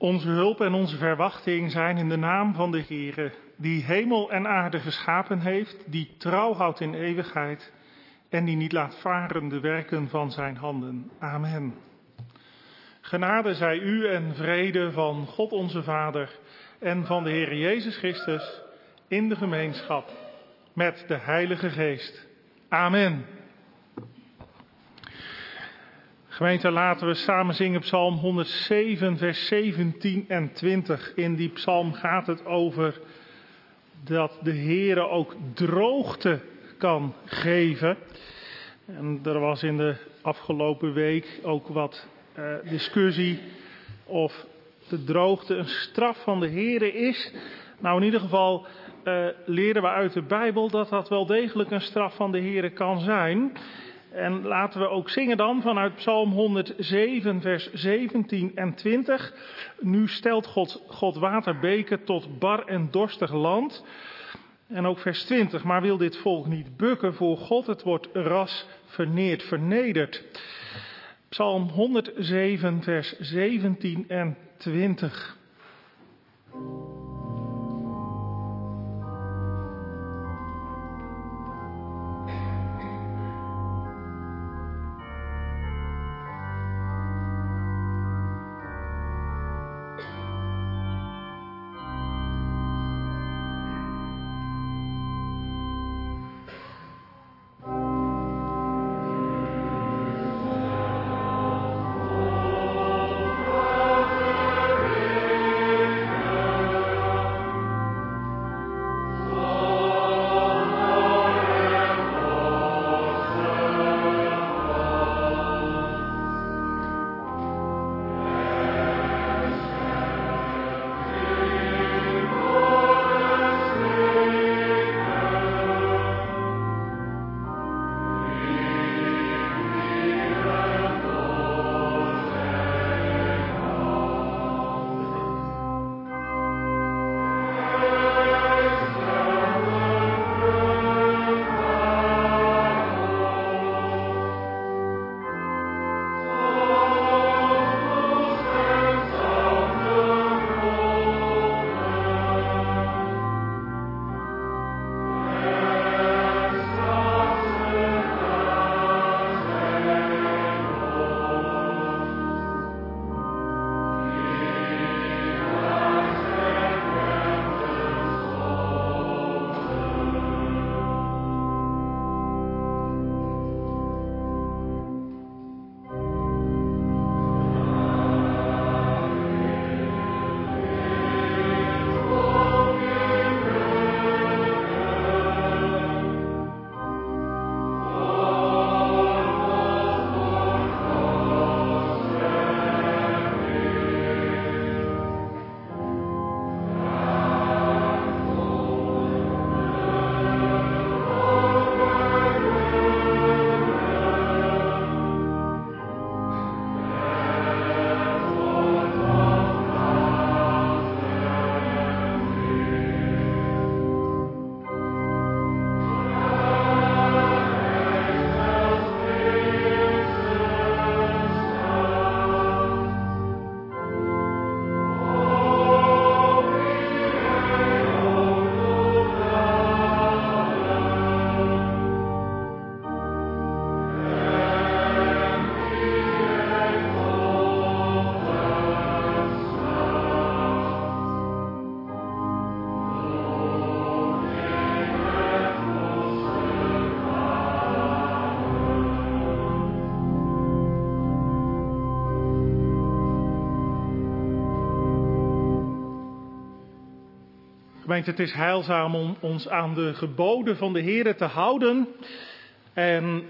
Onze hulp en onze verwachting zijn in de naam van de Heere, die hemel en aarde geschapen heeft, die trouw houdt in eeuwigheid en die niet laat varen de werken van zijn handen. Amen. Genade zij u en vrede van God onze Vader en van de Heere Jezus Christus in de gemeenschap met de Heilige Geest. Amen. Gemeente, laten we samen zingen Psalm 107, vers 17 en 20. In die psalm gaat het over dat de Heere ook droogte kan geven. En er was in de afgelopen week ook wat discussie of de droogte een straf van de Heere is. Nou, in ieder geval leren we uit de Bijbel dat dat wel degelijk een straf van de Heere kan zijn. En laten we ook zingen dan vanuit Psalm 107, vers 17 en 20. Nu stelt God waterbeken tot bar en dorstig land. En ook vers 20. Maar wil dit volk niet bukken voor God? Het wordt ras vernederd. Psalm 107, vers 17 en 20. Gemeente, het is heilzaam om ons aan de geboden van de Heere te houden. En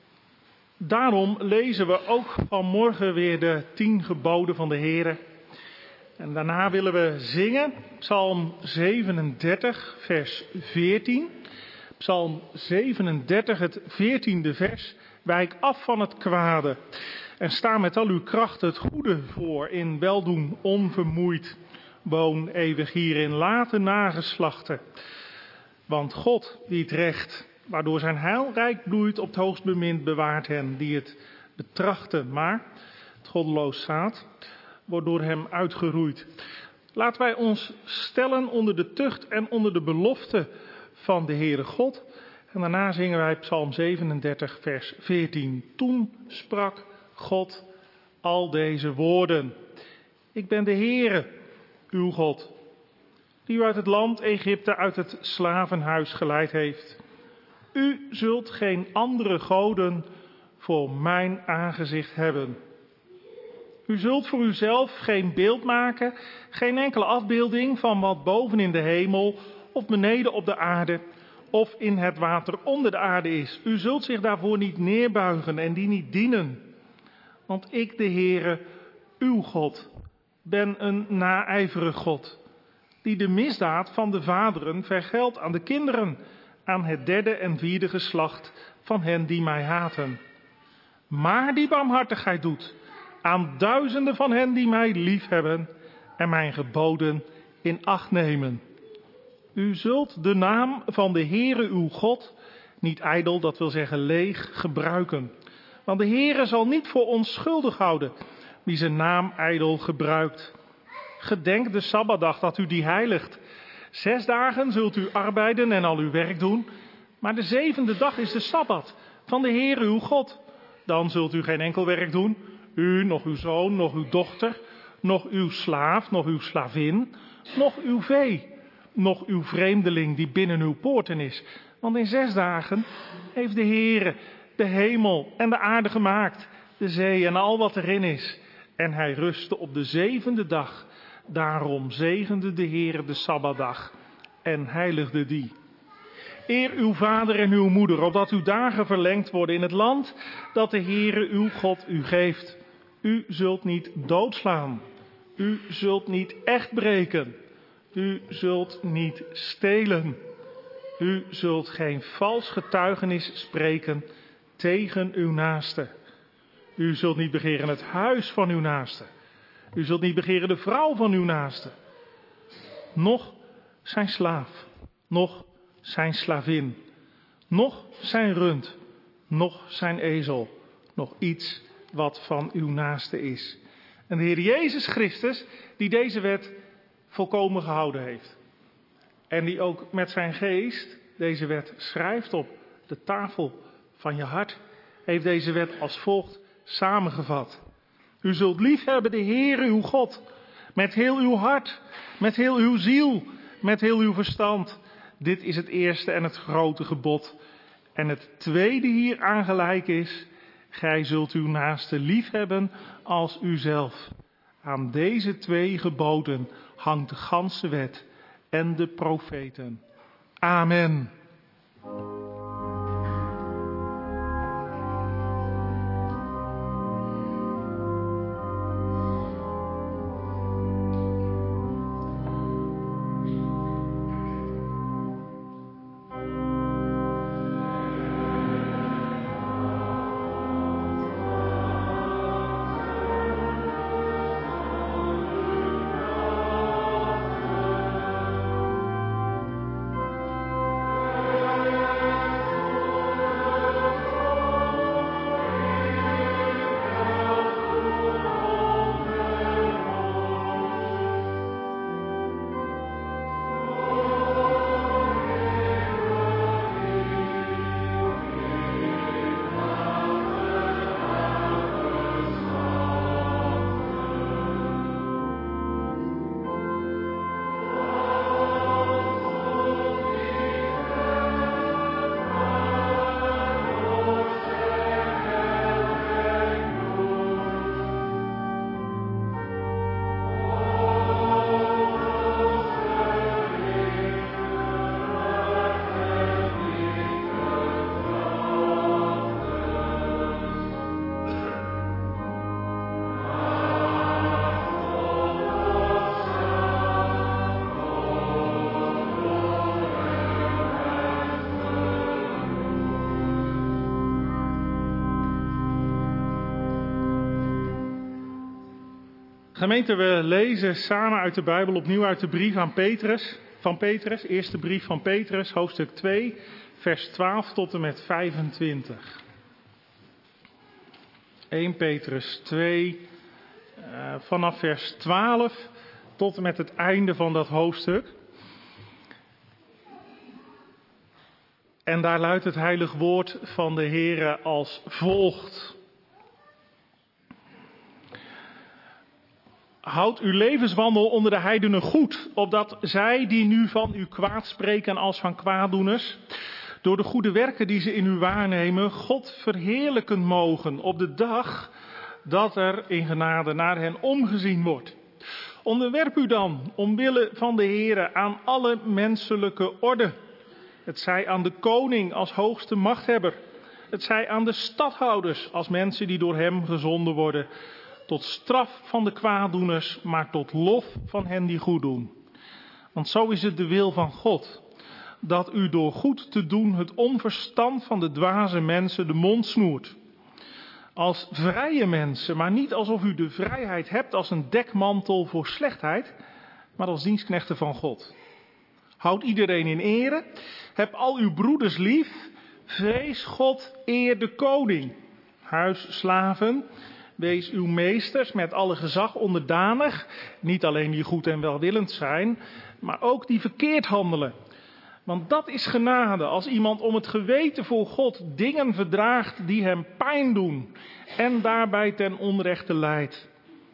daarom lezen we ook vanmorgen weer de 10 geboden van de Heere. En daarna willen we zingen Psalm 37, vers 14. Psalm 37, het 14e vers. Wijk af van het kwade en sta met al uw kracht het goede voor, in weldoen onvermoeid. Woon eeuwig hierin, late nageslachten. Want God die het recht, waardoor zijn heil rijk bloeit, op het hoogst bemind bewaart hen die het betrachten. Maar het goddeloos zaad, wordt door hem uitgeroeid. Laten wij ons stellen onder de tucht en onder de belofte van de Heere God. En daarna zingen wij Psalm 37, vers 14. Toen sprak God al deze woorden. Ik ben de Heere, uw God, die u uit het land Egypte, uit het slavenhuis geleid heeft. U zult geen andere goden voor mijn aangezicht hebben. U zult voor uzelf geen beeld maken, geen enkele afbeelding van wat boven in de hemel of beneden op de aarde of in het water onder de aarde is. U zult zich daarvoor niet neerbuigen en die niet dienen. Want ik, de Heere, uw God, ben een naijverig God, die de misdaad van de vaderen vergeldt aan de kinderen, aan het derde en vierde geslacht van hen die mij haten. Maar die barmhartigheid doet aan duizenden van hen die mij liefhebben en mijn geboden in acht nemen. U zult de naam van de Heere uw God niet ijdel, dat wil zeggen leeg, gebruiken. Want de Heere zal niet voor onschuldig houden wie zijn naam ijdel gebruikt. Gedenk de Sabbatdag dat u die heiligt. 6 dagen zult u arbeiden en al uw werk doen, maar de 7e dag is de Sabbat van de Heere uw God. Dan zult u geen enkel werk doen, u, nog uw zoon, nog uw dochter, nog uw slaaf, nog uw slavin, nog uw vee, nog uw vreemdeling die binnen uw poorten is. Want in 6 dagen heeft de Heere de hemel en de aarde gemaakt, de zee en al wat erin is. En hij rustte op de 7e dag. Daarom zegende de Heere de Sabbatdag en heiligde die. Eer uw vader en uw moeder, opdat uw dagen verlengd worden in het land dat de Heere uw God u geeft. U zult niet doodslaan. U zult niet echt breken. U zult niet stelen. U zult geen vals getuigenis spreken tegen uw naaste. U zult niet begeren het huis van uw naaste. U zult niet begeren de vrouw van uw naaste. Noch zijn slaaf, noch zijn slavin, noch zijn rund, noch zijn ezel, nog iets wat van uw naaste is. En de Heer Jezus Christus, die deze wet volkomen gehouden heeft. En die ook met zijn geest deze wet schrijft op de tafel van je hart, heeft deze wet als volgt samengevat. U zult liefhebben de Heere uw God, met heel uw hart, met heel uw ziel, met heel uw verstand. Dit is het eerste en het grote gebod. En het tweede hier aangelijk is, gij zult uw naaste liefhebben als uzelf. Aan deze 2 geboden hangt de ganse wet en de profeten. Amen. Gemeente, we lezen samen uit de Bijbel opnieuw uit de brief aan Petrus, eerste brief van Petrus, hoofdstuk 2, vers 12 tot en met 25. 1 Petrus 2, vanaf vers 12 tot en met het einde van dat hoofdstuk. En daar luidt het heilig woord van de Heere als volgt. Houd uw levenswandel onder de heidenen goed, opdat zij die nu van u kwaad spreken als van kwaaddoeners, door de goede werken die ze in u waarnemen, God verheerlijken mogen op de dag dat er in genade naar hen omgezien wordt. Onderwerp u dan, omwille van de Heere, aan alle menselijke orde. Het zij aan de koning als hoogste machthebber. Het zij aan de stadhouders als mensen die door hem gezonden worden. Tot straf van de kwaaddoeners, maar tot lof van hen die goed doen. Want zo is het de wil van God, dat u door goed te doen het onverstand van de dwaze mensen de mond snoert. Als vrije mensen, maar niet alsof u de vrijheid hebt als een dekmantel voor slechtheid, maar als dienstknechten van God. Houd iedereen in ere, heb al uw broeders lief, vrees God, eer de koning. Huisslaven, wees uw meesters met alle gezag onderdanig, niet alleen die goed en welwillend zijn, maar ook die verkeerd handelen. Want dat is genade, als iemand om het geweten voor God dingen verdraagt die hem pijn doen en daarbij ten onrechte leidt.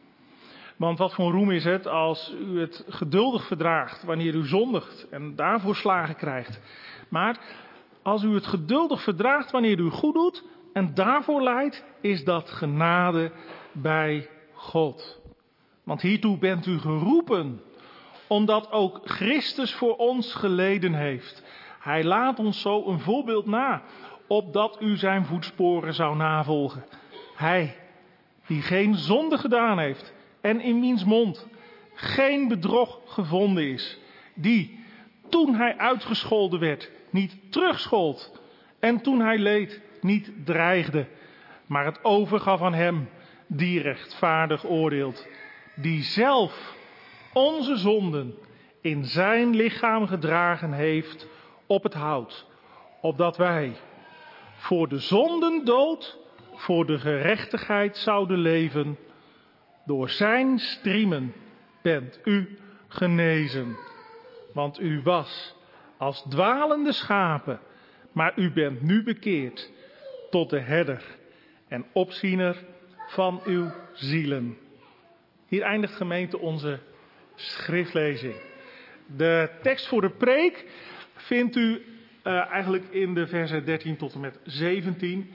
Want wat voor roem is het als u het geduldig verdraagt wanneer u zondigt en daarvoor slagen krijgt. Maar als u het geduldig verdraagt wanneer u goed doet en daarvoor lijdt, is dat genade bij God. Want hiertoe bent u geroepen, omdat ook Christus voor ons geleden heeft. Hij laat ons zo een voorbeeld na, opdat u zijn voetsporen zou navolgen. Hij, die geen zonde gedaan heeft en in wiens mond geen bedrog gevonden is. Die, toen hij uitgescholden werd, niet terugschold. En toen hij leed, niet dreigde. Maar het overgaf aan hem, die rechtvaardig oordeelt. Die zelf onze zonden in zijn lichaam gedragen heeft op het hout. Opdat wij voor de zonden dood, voor de gerechtigheid zouden leven. Door zijn striemen bent u genezen. Want u was als dwalende schapen, maar u bent nu bekeerd tot de herder en opziener van uw zielen. Hier eindigt gemeente onze schriftlezing. De tekst voor de preek vindt u eigenlijk in de versen 13 tot en met 17.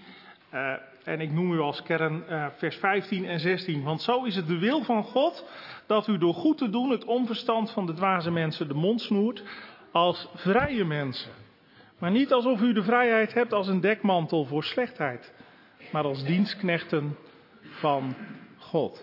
En ik noem u als kern vers 15 en 16. Want zo is het de wil van God dat u door goed te doen het onverstand van de dwaze mensen de mond snoert als vrije mensen. Maar niet alsof u de vrijheid hebt als een dekmantel voor slechtheid, maar als dienstknechten van God.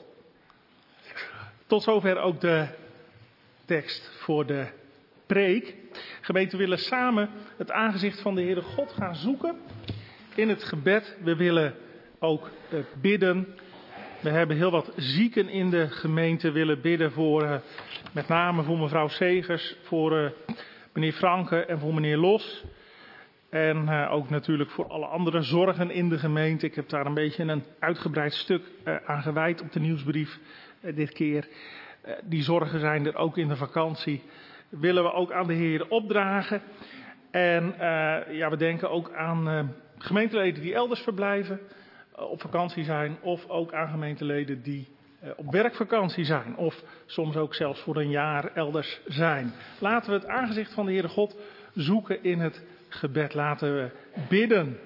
Tot zover ook de tekst voor de preek. Gemeente, we willen samen het aangezicht van de Heere God gaan zoeken in het gebed. We willen ook bidden. We hebben heel wat zieken in de gemeente, willen bidden voor, met name voor mevrouw Segers, voor meneer Franke en voor meneer Los. En ook natuurlijk voor alle andere zorgen in de gemeente. Ik heb daar een beetje een uitgebreid stuk aan gewijd op de nieuwsbrief dit keer. Die zorgen zijn er ook in de vakantie. Willen we ook aan de Heer opdragen. En we denken ook aan gemeenteleden die elders verblijven, op vakantie zijn. Of ook aan gemeenteleden die op werkvakantie zijn. Of soms ook zelfs voor een jaar elders zijn. Laten we het aangezicht van de Heere God zoeken in het gebed. Laten we bidden.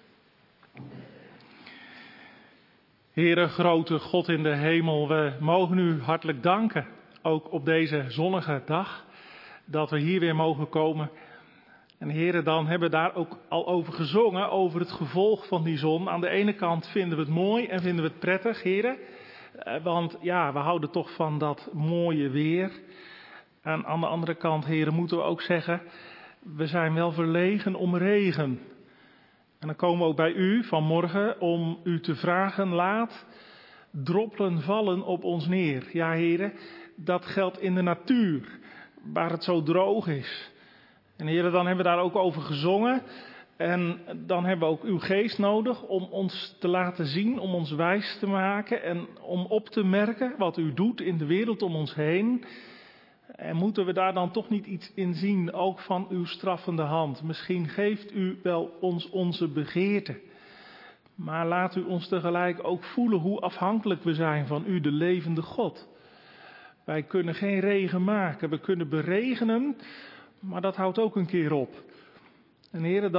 Heere, grote God in de hemel, we mogen u hartelijk danken, ook op deze zonnige dag, dat we hier weer mogen komen. En Heere, dan hebben we daar ook al over gezongen, over het gevolg van die zon. Aan de ene kant vinden we het mooi en vinden we het prettig, Heere, want ja, we houden toch van dat mooie weer. En aan de andere kant, Heere, moeten we ook zeggen, we zijn wel verlegen om regen. En dan komen we ook bij u vanmorgen om u te vragen, laat droppelen vallen op ons neer. Ja, Heere, dat geldt in de natuur, waar het zo droog is. En Heere, dan hebben we daar ook over gezongen. En dan hebben we ook uw geest nodig om ons te laten zien, om ons wijs te maken en om op te merken wat u doet in de wereld om ons heen. En moeten we daar dan toch niet iets in zien, ook van uw straffende hand? Misschien geeft u wel ons onze begeerte. Maar laat u ons tegelijk ook voelen hoe afhankelijk we zijn van u, de levende God. Wij kunnen geen regen maken, we kunnen beregenen, maar dat houdt ook een keer op. En heren,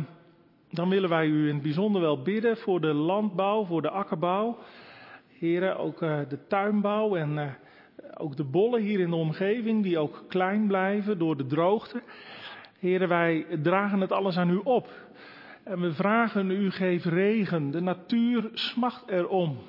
dan willen wij u in het bijzonder wel bidden voor de landbouw, voor de akkerbouw. Heren, ook de tuinbouw en ook de bollen hier in de omgeving die ook klein blijven door de droogte. Heren, wij dragen het alles aan u op. En we vragen u, geef regen. De natuur smacht erom.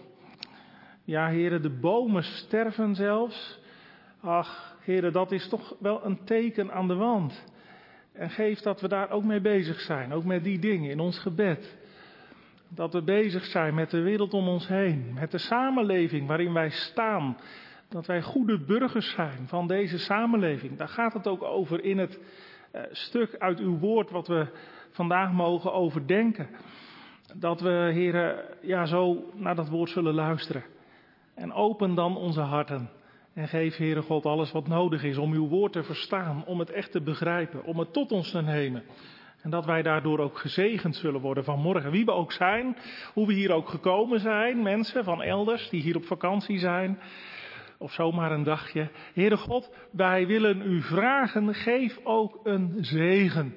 Ja, heren, de bomen sterven zelfs. Ach, heren, dat is toch wel een teken aan de wand. En geef dat we daar ook mee bezig zijn. Ook met die dingen in ons gebed. Dat we bezig zijn met de wereld om ons heen. Met de samenleving waarin wij staan. Dat wij goede burgers zijn van deze samenleving. Daar gaat het ook over in het stuk uit uw woord wat we vandaag mogen overdenken. Dat we, heren, ja, zo naar dat woord zullen luisteren. En open dan onze harten. En geef, Heere God, alles wat nodig is om uw woord te verstaan. Om het echt te begrijpen. Om het tot ons te nemen. En dat wij daardoor ook gezegend zullen worden vanmorgen. Wie we ook zijn. Hoe we hier ook gekomen zijn. Mensen van elders die hier op vakantie zijn. Of zomaar een dagje. Heere God, wij willen u vragen. Geef ook een zegen.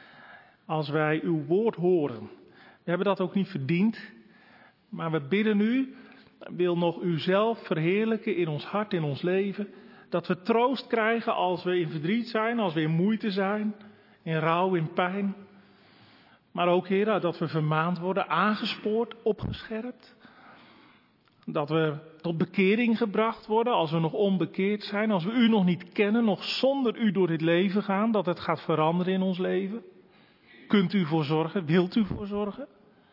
Als wij uw woord horen. We hebben dat ook niet verdiend. Maar we bidden u. Wil nog uzelf verheerlijken in ons hart, in ons leven. Dat we troost krijgen als we in verdriet zijn, als we in moeite zijn. In rouw, in pijn. Maar ook, Heer, dat we vermaand worden, aangespoord, opgescherpt. Dat we tot bekering gebracht worden als we nog onbekeerd zijn. Als we u nog niet kennen, nog zonder u door dit leven gaan. Dat het gaat veranderen in ons leven. Kunt u voor zorgen? Wilt u voor zorgen?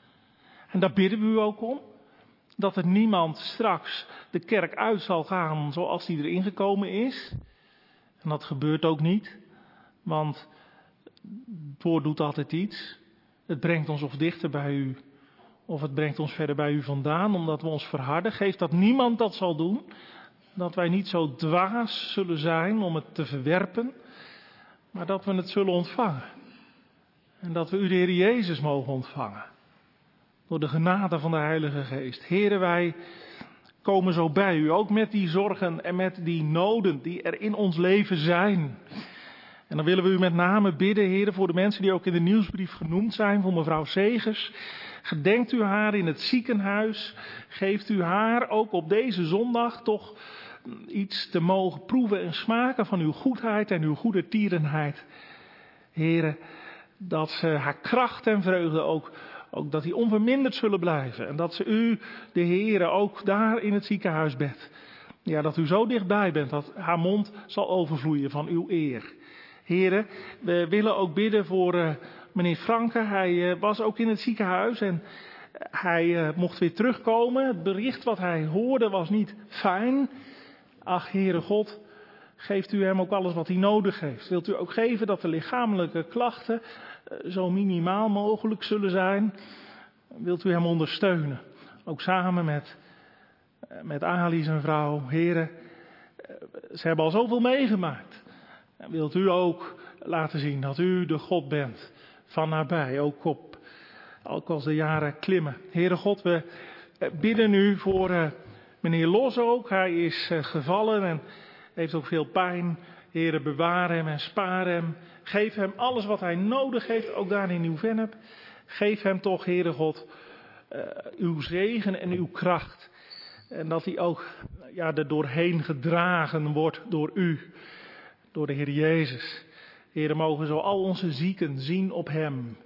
En daar bidden we u ook om. Dat er niemand straks de kerk uit zal gaan zoals die erin gekomen is. En dat gebeurt ook niet. Want het woord doet altijd iets. Het brengt ons of dichter bij u. Of het brengt ons verder bij u vandaan. Omdat we ons verharden. Geef dat niemand dat zal doen. Dat wij niet zo dwaas zullen zijn om het te verwerpen. Maar dat we het zullen ontvangen. En dat we u de Heer Jezus mogen ontvangen. Door de genade van de Heilige Geest. Heren, wij komen zo bij u. Ook met die zorgen en met die noden die er in ons leven zijn. En dan willen we u met name bidden, heren, voor de mensen die ook in de nieuwsbrief genoemd zijn. Voor mevrouw Segers. Gedenkt u haar in het ziekenhuis. Geeft u haar ook op deze zondag toch iets te mogen proeven en smaken van uw goedheid en uw goede tierenheid. Heren, dat ze haar kracht en vreugde ook dat die onverminderd zullen blijven. En dat ze u, de Heere, ook daar in het ziekenhuisbed. Ja, dat u zo dichtbij bent dat haar mond zal overvloeien van uw eer. Heere, we willen ook bidden voor meneer Franke. Hij was ook in het ziekenhuis en hij mocht weer terugkomen. Het bericht wat hij hoorde was niet fijn. Ach, Heere God, geeft u hem ook alles wat hij nodig heeft. Wilt u ook geven dat de lichamelijke klachten zo minimaal mogelijk zullen zijn. Wilt u hem ondersteunen. Ook samen met Ali zijn vrouw. Heren, ze hebben al zoveel meegemaakt. En wilt u ook laten zien dat u de God bent van nabij. Ook als de jaren klimmen. Heere God, we bidden u voor meneer Los ook. Hij is gevallen en heeft ook veel pijn. Heere, bewaar hem en spaar hem. Geef hem alles wat hij nodig heeft, ook daar in Nieuw-Vennep. Geef hem toch, Heere God, uw zegen en uw kracht. En dat hij ook er doorheen gedragen wordt door u, door de Heer Jezus. Heere, mogen zo al onze zieken zien op hem.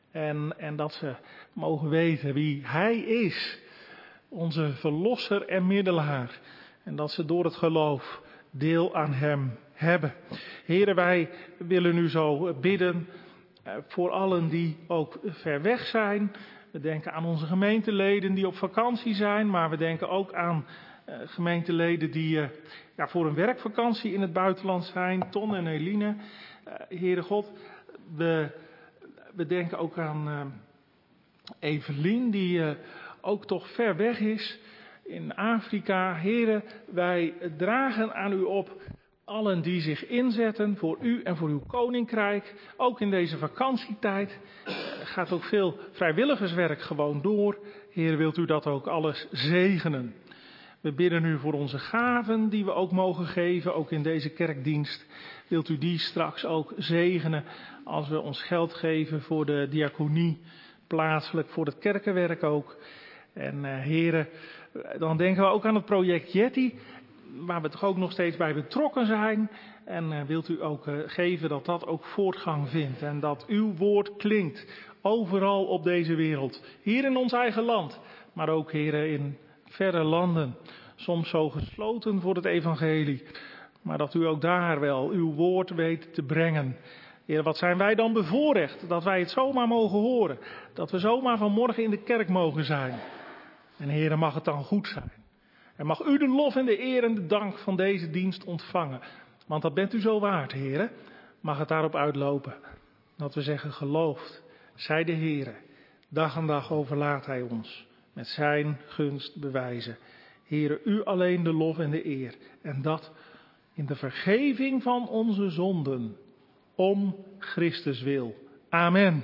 En dat ze mogen weten wie hij is, onze verlosser en middelaar. En dat ze door het geloof deel aan hem hebben. Heren, wij willen u zo bidden voor allen die ook ver weg zijn. We denken aan onze gemeenteleden die op vakantie zijn, maar we denken ook aan gemeenteleden die voor een werkvakantie in het buitenland zijn. Ton en Eline. Heere God, we We denken ook aan Evelien, die ook toch ver weg is in Afrika. Heren, wij dragen aan u op allen die zich inzetten voor u en voor uw koninkrijk. Ook in deze vakantietijd gaat ook veel vrijwilligerswerk gewoon door. Heer, wilt u dat ook alles zegenen. We bidden u voor onze gaven die we ook mogen geven, ook in deze kerkdienst. Wilt u die straks ook zegenen als we ons geld geven voor de diaconie, plaatselijk voor het kerkenwerk ook. En heren, dan denken we ook aan het project Yeti, waar we toch ook nog steeds bij betrokken zijn. En wilt u ook geven dat dat ook voortgang vindt en dat uw woord klinkt overal op deze wereld. Hier in ons eigen land, maar ook heren in verre landen. Soms zo gesloten voor het evangelie, maar dat u ook daar wel uw woord weet te brengen. Heer, wat zijn wij dan bevoorrecht dat wij het zomaar mogen horen. Dat we zomaar vanmorgen in de kerk mogen zijn. En Heer, mag het dan goed zijn. En mag u de lof en de eer en de dank van deze dienst ontvangen. Want dat bent u zo waard, Heer. Mag het daarop uitlopen. Dat we zeggen, geloofd zij de Heer. Dag aan dag overlaat hij ons. Met zijn gunst bewijzen. Heere, u alleen de lof en de eer. En dat in de vergeving van onze zonden. Om Christus wil. Amen.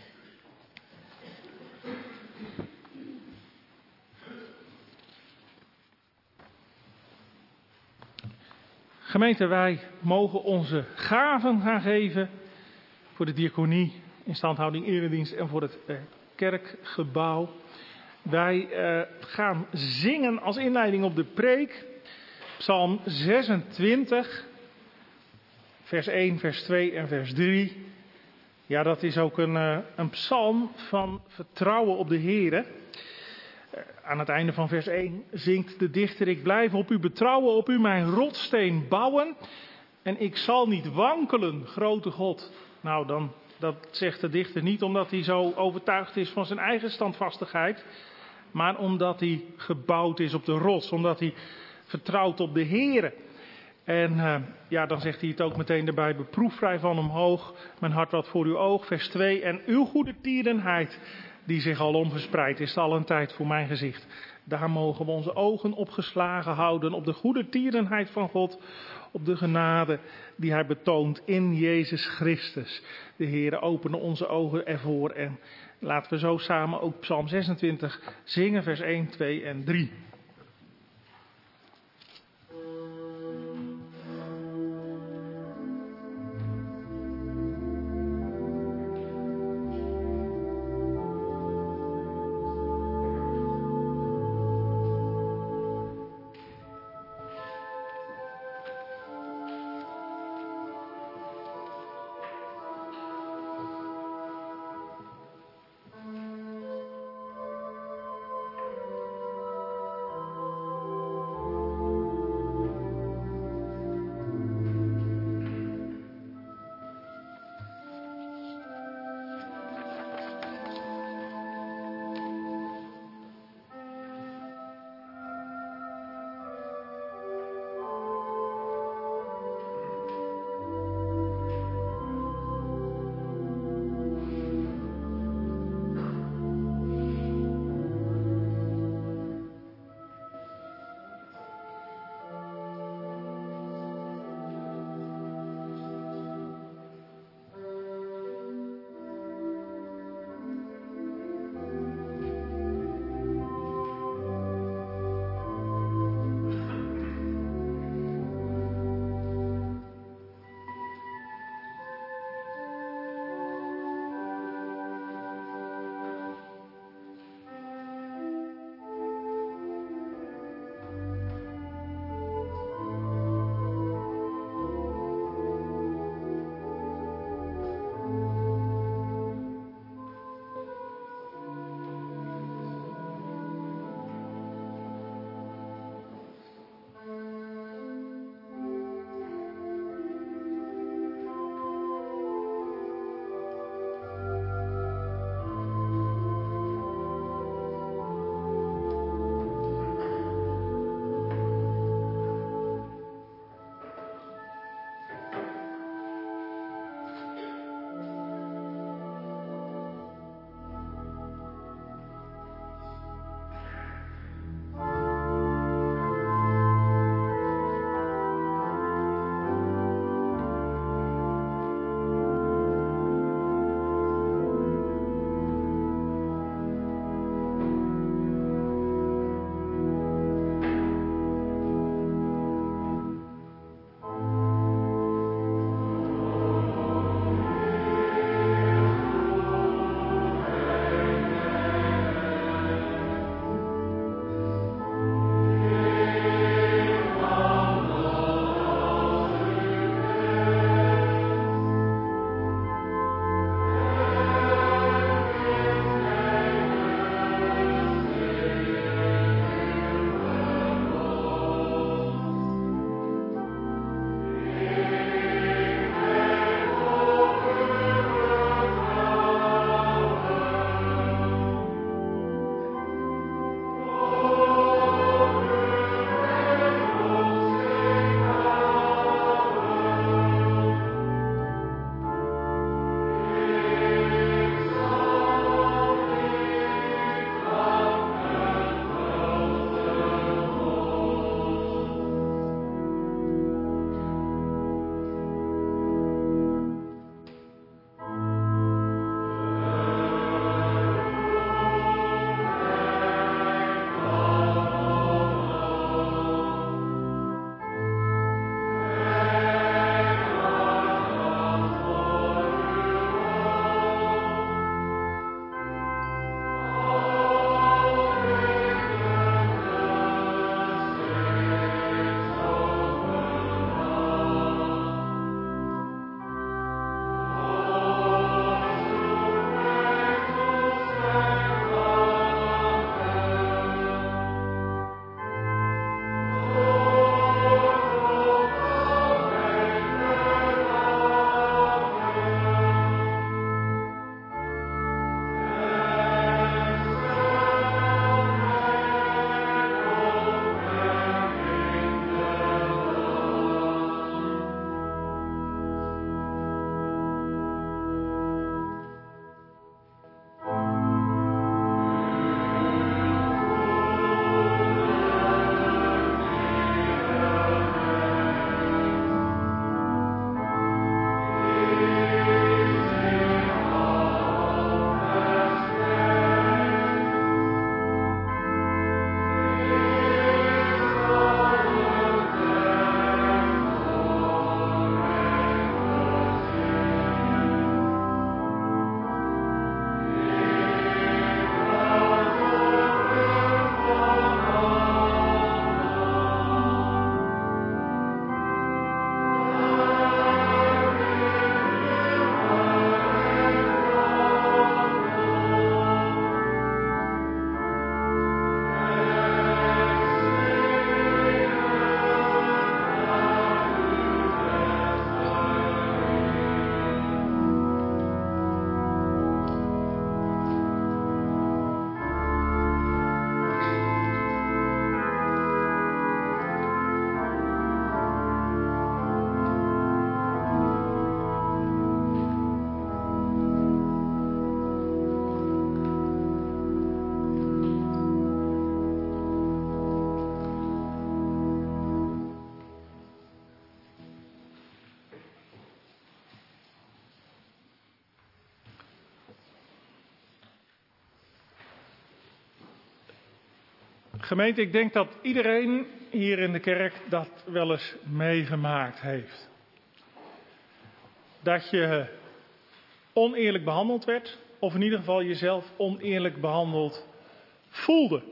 Gemeente, wij mogen onze gaven gaan geven voor de diaconie, instandhouding, eredienst en voor het kerkgebouw. Wij gaan zingen als inleiding op de preek, Psalm 26, vers 1, vers 2 en vers 3. Ja, dat is ook een psalm van vertrouwen op de Heere. Aan het einde van vers 1 zingt de dichter: ik blijf op u betrouwen, op u mijn rotsteen bouwen. En ik zal niet wankelen, grote God. Nou, dat zegt de dichter niet omdat hij zo overtuigd is van zijn eigen standvastigheid. Maar omdat hij gebouwd is op de rots. Omdat hij vertrouwt op de Heere. En dan zegt hij het ook meteen erbij: beproef vrij van omhoog, mijn hart wat voor uw oog. Vers 2, en uw goede tierenheid, die zich al verspreidt, is al een tijd voor mijn gezicht. Daar mogen we onze ogen op geslagen houden, op de goede tierenheid van God, op de genade die hij betoont in Jezus Christus. De Heere opende onze ogen ervoor en laten we zo samen ook Psalm 26 zingen, vers 1, 2 en 3. Gemeente, ik denk dat iedereen hier in de kerk dat wel eens meegemaakt heeft. Dat je oneerlijk behandeld werd, of in ieder geval jezelf oneerlijk behandeld voelde.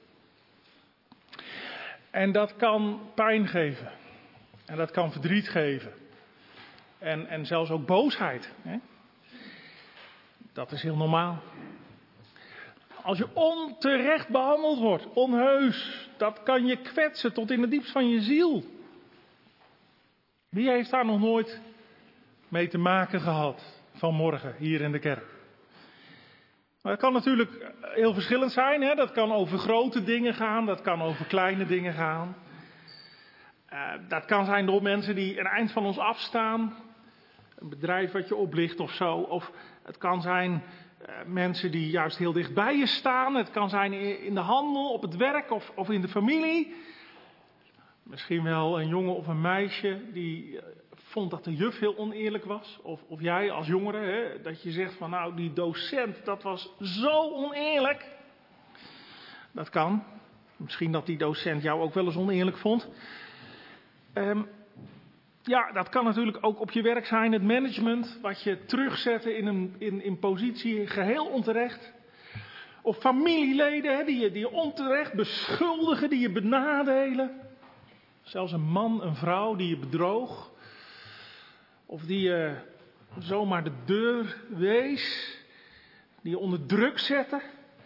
En dat kan pijn geven. En dat kan verdriet geven. En zelfs ook boosheid. Hè? Dat is heel normaal. Als je onterecht behandeld wordt, onheus, dat kan je kwetsen tot in het diepst van je ziel. Wie heeft daar nog nooit mee te maken gehad vanmorgen hier in de kerk? Maar dat kan natuurlijk heel verschillend zijn. Hè? Dat kan over grote dingen gaan, dat kan over kleine dingen gaan. Dat kan zijn door mensen die een eind van ons afstaan. Een bedrijf wat je oplicht of zo. Of het kan zijn mensen die juist heel dicht bij je staan. Het kan zijn in de handel, op het werk of in de familie. Misschien wel een jongen of een meisje die vond dat de juf heel oneerlijk was. Of jij als jongere, hè, dat je zegt van nou die docent, dat was zo oneerlijk. Dat kan. Misschien dat die docent jou ook wel eens oneerlijk vond. Ja, dat kan natuurlijk ook op je werk zijn. Het management, wat je terugzetten in positie geheel onterecht. Of familieleden hè, die je onterecht beschuldigen, die je benadelen. Zelfs een man, een vrouw die je bedroog. Of die je zomaar de deur wees. Die je onder druk zette.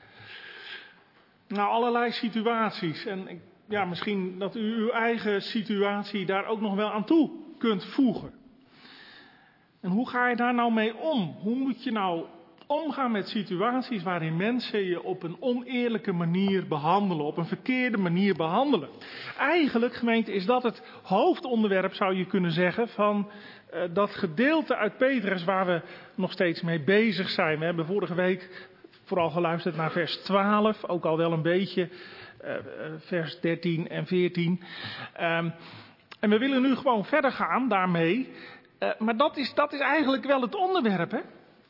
Nou, allerlei situaties. En ja, misschien dat u uw eigen situatie daar ook nog wel aan toe kunt voegen. En hoe ga je daar nou mee om? Hoe moet je nou omgaan met situaties waarin mensen je op een oneerlijke manier behandelen, op een verkeerde manier behandelen? Eigenlijk, gemeente, is dat het hoofdonderwerp, zou je kunnen zeggen, van dat gedeelte uit Petrus waar we nog steeds mee bezig zijn. We hebben vorige week vooral geluisterd naar vers 12, ook al wel een beetje vers 13 en 14. En we willen nu gewoon verder gaan daarmee. Maar dat is eigenlijk wel het onderwerp, hè?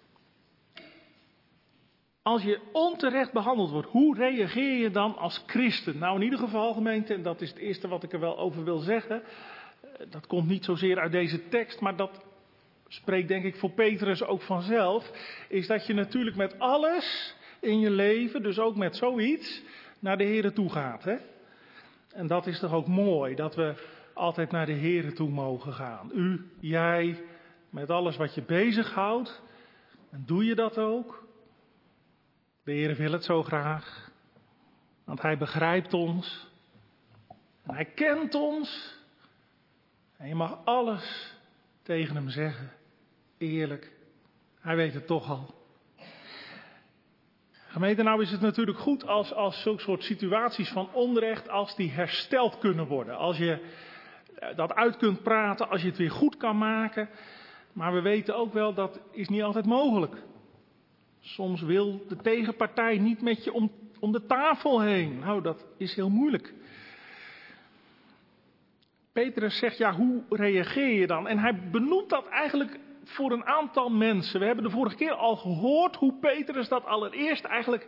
Als je onterecht behandeld wordt, hoe reageer je dan als christen? Nou, in ieder geval, gemeente, en dat is het eerste wat ik er wel over wil zeggen. Dat komt niet zozeer uit deze tekst, maar dat spreekt denk ik voor Petrus ook vanzelf. Is dat je natuurlijk met alles in je leven, dus ook met zoiets, naar de Here toe gaat, hè? En dat is toch ook mooi, dat we altijd naar de Here toe mogen gaan. U, jij, met alles wat je bezighoudt. En doe je dat ook? De Heer wil het zo graag. Want Hij begrijpt ons. En Hij kent ons. En je mag alles tegen Hem zeggen. Eerlijk. Hij weet het toch al. Gemeente, nou is het natuurlijk goed als zulke soort situaties van onrecht, als die hersteld kunnen worden. Als je dat uit kunt praten, als je het weer goed kan maken. Maar we weten ook wel, dat is niet altijd mogelijk. Soms wil de tegenpartij niet met je om de tafel heen. Nou, dat is heel moeilijk. Petrus zegt, ja, hoe reageer je dan? En hij benoemt dat eigenlijk voor een aantal mensen. We hebben de vorige keer al gehoord hoe Petrus dat allereerst eigenlijk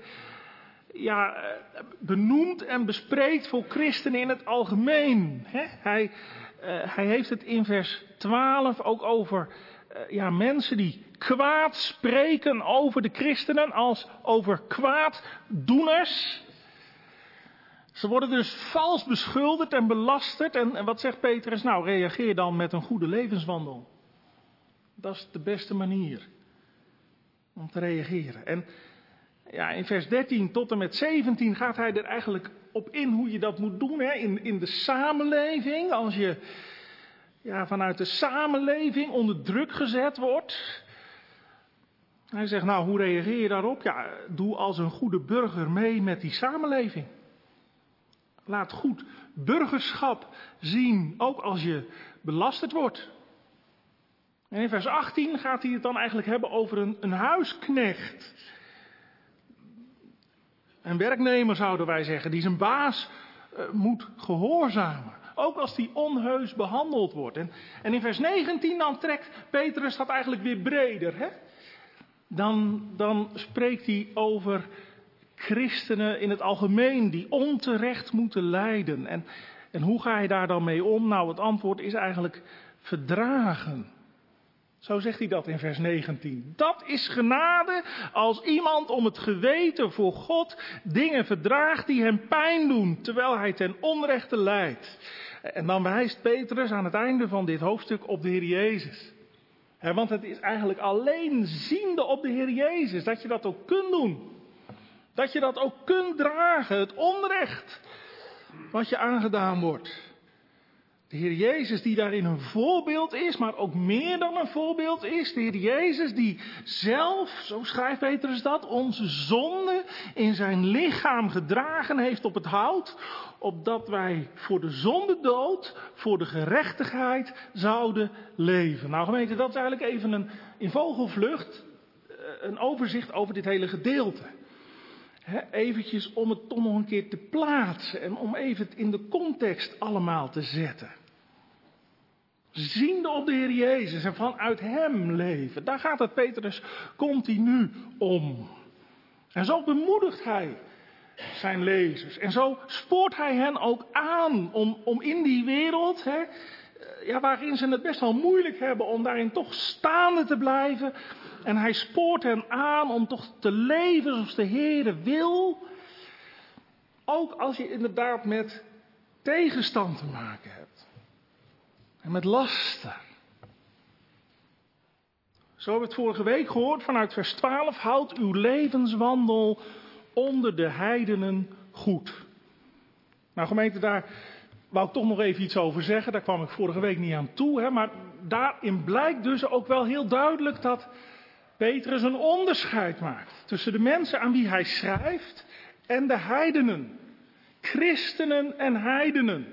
benoemt en bespreekt voor christenen in het algemeen. Hij heeft het in vers 12 ook over mensen die kwaad spreken over de christenen als over kwaaddoeners. Ze worden dus vals beschuldigd en belasterd. En wat zegt Petrus? Nou, reageer dan met een goede levenswandel. Dat is de beste manier om te reageren. En ja, in vers 13 tot en met 17 gaat hij er eigenlijk op in hoe je dat moet doen. Hè? In de samenleving, als je vanuit de samenleving onder druk gezet wordt. Hij zegt, nou, hoe reageer je daarop? Ja, doe als een goede burger mee met die samenleving. Laat goed burgerschap zien, ook als je belasterd wordt. En in vers 18 gaat hij het dan eigenlijk hebben over een huisknecht. Een werknemer zouden wij zeggen, die zijn baas moet gehoorzamen. Ook als die onheus behandeld wordt. En in vers 19 dan trekt Petrus dat eigenlijk weer breder. Hè? Dan spreekt hij over christenen in het algemeen die onterecht moeten lijden. En hoe ga je daar dan mee om? Nou, het antwoord is eigenlijk verdragen. Zo zegt hij dat in vers 19. Dat is genade als iemand om het geweten voor God dingen verdraagt die hem pijn doen, terwijl hij ten onrechte lijdt. En dan wijst Petrus aan het einde van dit hoofdstuk op de Heer Jezus. Want het is eigenlijk alleen ziende op de Heer Jezus dat je dat ook kunt doen. Dat je dat ook kunt dragen, het onrecht wat je aangedaan wordt. De Heer Jezus die daarin een voorbeeld is, maar ook meer dan een voorbeeld is. De Heer Jezus die zelf, zo schrijft Petrus dat, onze zonde in zijn lichaam gedragen heeft op het hout. Opdat wij voor de zondedood, voor de gerechtigheid zouden leven. Nou gemeente, dat is eigenlijk even in vogelvlucht een overzicht over dit hele gedeelte. Eventjes om het toch nog een keer te plaatsen en om even het in de context allemaal te zetten. Ziende op de Heer Jezus en vanuit Hem leven. Daar gaat het Petrus continu om. En zo bemoedigt hij zijn lezers. En zo spoort hij hen ook aan om in die wereld, waarin ze het best wel moeilijk hebben, om daarin toch staande te blijven. En hij spoort hen aan om toch te leven zoals de Heer wil. Ook als je inderdaad met tegenstand te maken hebt. En met laster. Zo hebben we het vorige week gehoord vanuit vers 12. Houd uw levenswandel onder de heidenen goed. Nou gemeente, daar wou ik toch nog even iets over zeggen. Daar kwam ik vorige week niet aan toe. Maar daarin blijkt dus ook wel heel duidelijk dat Petrus een onderscheid maakt tussen de mensen aan wie hij schrijft en de heidenen. Christenen en heidenen.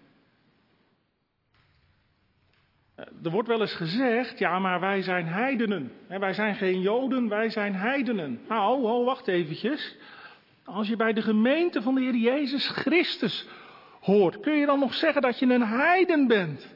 Er wordt wel eens gezegd, ja maar wij zijn heidenen. Wij zijn geen Joden, wij zijn heidenen. Nou, wacht eventjes. Als je bij de gemeente van de Heer Jezus Christus hoort, kun je dan nog zeggen dat je een heiden bent?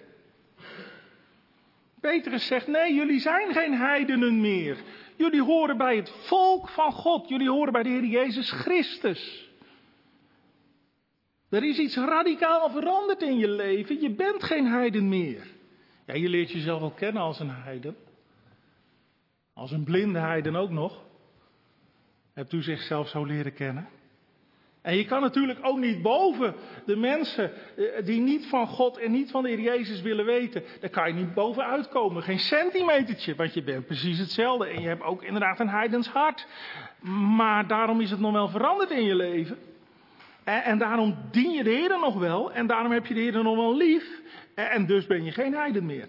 Petrus zegt, nee, jullie zijn geen heidenen meer. Jullie horen bij het volk van God. Jullie horen bij de Heer Jezus Christus. Er is iets radicaal veranderd in je leven. Je bent geen heiden meer. Ja, je leert jezelf wel kennen als een heiden. Als een blinde heiden ook nog. Hebt u zichzelf zo leren kennen? En je kan natuurlijk ook niet boven de mensen die niet van God en niet van de Heer Jezus willen weten. Daar kan je niet bovenuit komen. Geen centimetertje, want je bent precies hetzelfde. En je hebt ook inderdaad een heidens hart. Maar daarom is het nog wel veranderd in je leven. En daarom dien je de Heer nog wel. En daarom heb je de Heer nog wel lief. En dus ben je geen heiden meer.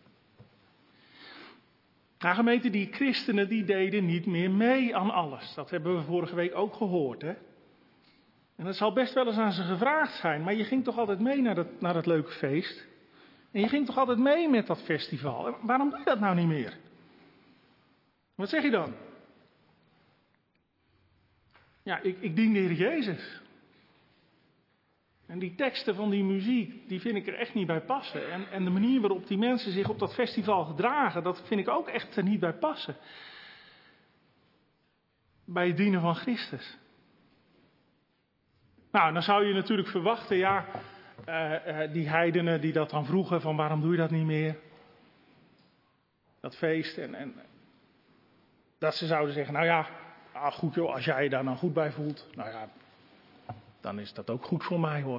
Nou gemeente, die christenen die deden niet meer mee aan alles. Dat hebben we vorige week ook gehoord, hè. En dat zal best wel eens aan ze gevraagd zijn. Maar je ging toch altijd mee naar dat leuke feest. En je ging toch altijd mee met dat festival. En waarom doe je dat nou niet meer? Wat zeg je dan? Ja, ik dien de Heer Jezus. En die teksten van die muziek, die vind ik er echt niet bij passen. En de manier waarop die mensen zich op dat festival gedragen, dat vind ik ook echt er niet bij passen. Bij het dienen van Christus. Nou, dan zou je natuurlijk verwachten, die heidenen die dat dan vroegen, van waarom doe je dat niet meer? Dat feest. En dat ze zouden zeggen, nou ja, goed joh, als jij je daar nou goed bij voelt, nou ja, dan is dat ook goed voor mij hoor.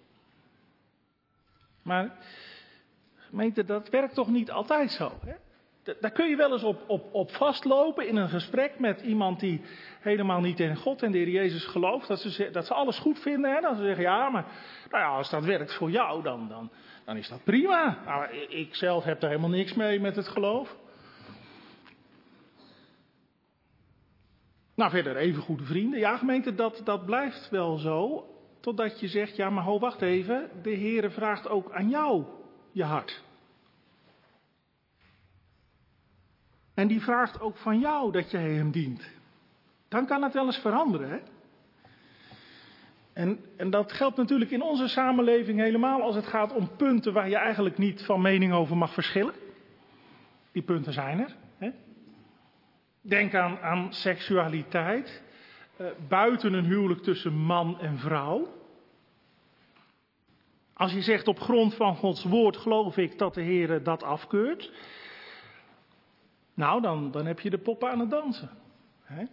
Maar, gemeente, dat werkt toch niet altijd zo, hè? Daar kun je wel eens op vastlopen in een gesprek met iemand die helemaal niet in God en de Heer Jezus gelooft. Dat ze alles goed vinden. Hè? Dat ze zeggen, ja, maar nou ja, als dat werkt voor jou, dan is dat prima. Nou, ik zelf heb daar helemaal niks mee met het geloof. Nou, verder even goede vrienden. Ja, gemeente, dat blijft wel zo. Totdat je zegt, ja, maar wacht even. De Heer vraagt ook aan jou je hart. En die vraagt ook van jou dat jij hem dient. Dan kan het wel eens veranderen, hè? En dat geldt natuurlijk in onze samenleving helemaal als het gaat om punten waar je eigenlijk niet van mening over mag verschillen. Die punten zijn er. Hè? Denk aan seksualiteit. buiten een huwelijk tussen man en vrouw. Als je zegt op grond van Gods woord geloof ik dat de Heer dat afkeurt. Nou, dan heb je de poppen aan het dansen. Hè?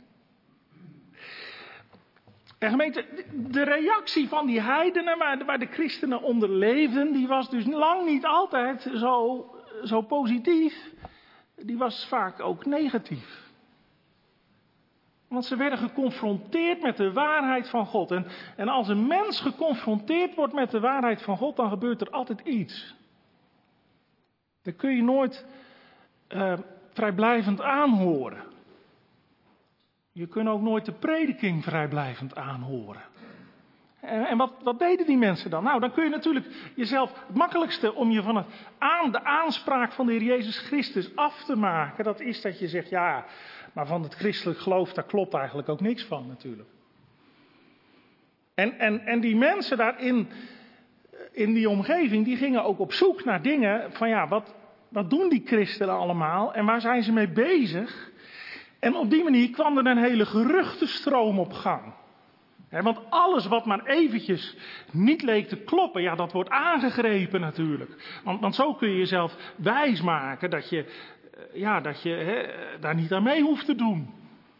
En gemeente, de reactie van die heidenen waar de christenen onder leefden, die was dus lang niet altijd zo positief. Die was vaak ook negatief. Want ze werden geconfronteerd met de waarheid van God. En als een mens geconfronteerd wordt met de waarheid van God, dan gebeurt er altijd iets. Dan kun je nooit vrijblijvend aanhoren. Je kunt ook nooit de prediking vrijblijvend aanhoren. En wat deden die mensen dan? Nou, dan kun je natuurlijk jezelf het makkelijkste om je van de aanspraak van de Heer Jezus Christus af te maken. Dat is dat je zegt, ja, maar van het christelijk geloof, daar klopt eigenlijk ook niks van natuurlijk. En die mensen daarin, in die omgeving, die gingen ook op zoek naar dingen van ja, wat doen die christenen allemaal en waar zijn ze mee bezig? En op die manier kwam er een hele geruchtenstroom op gang. Want alles wat maar eventjes niet leek te kloppen, ja, dat wordt aangegrepen natuurlijk. Want zo kun je jezelf wijsmaken dat je daar niet aan mee hoeft te doen.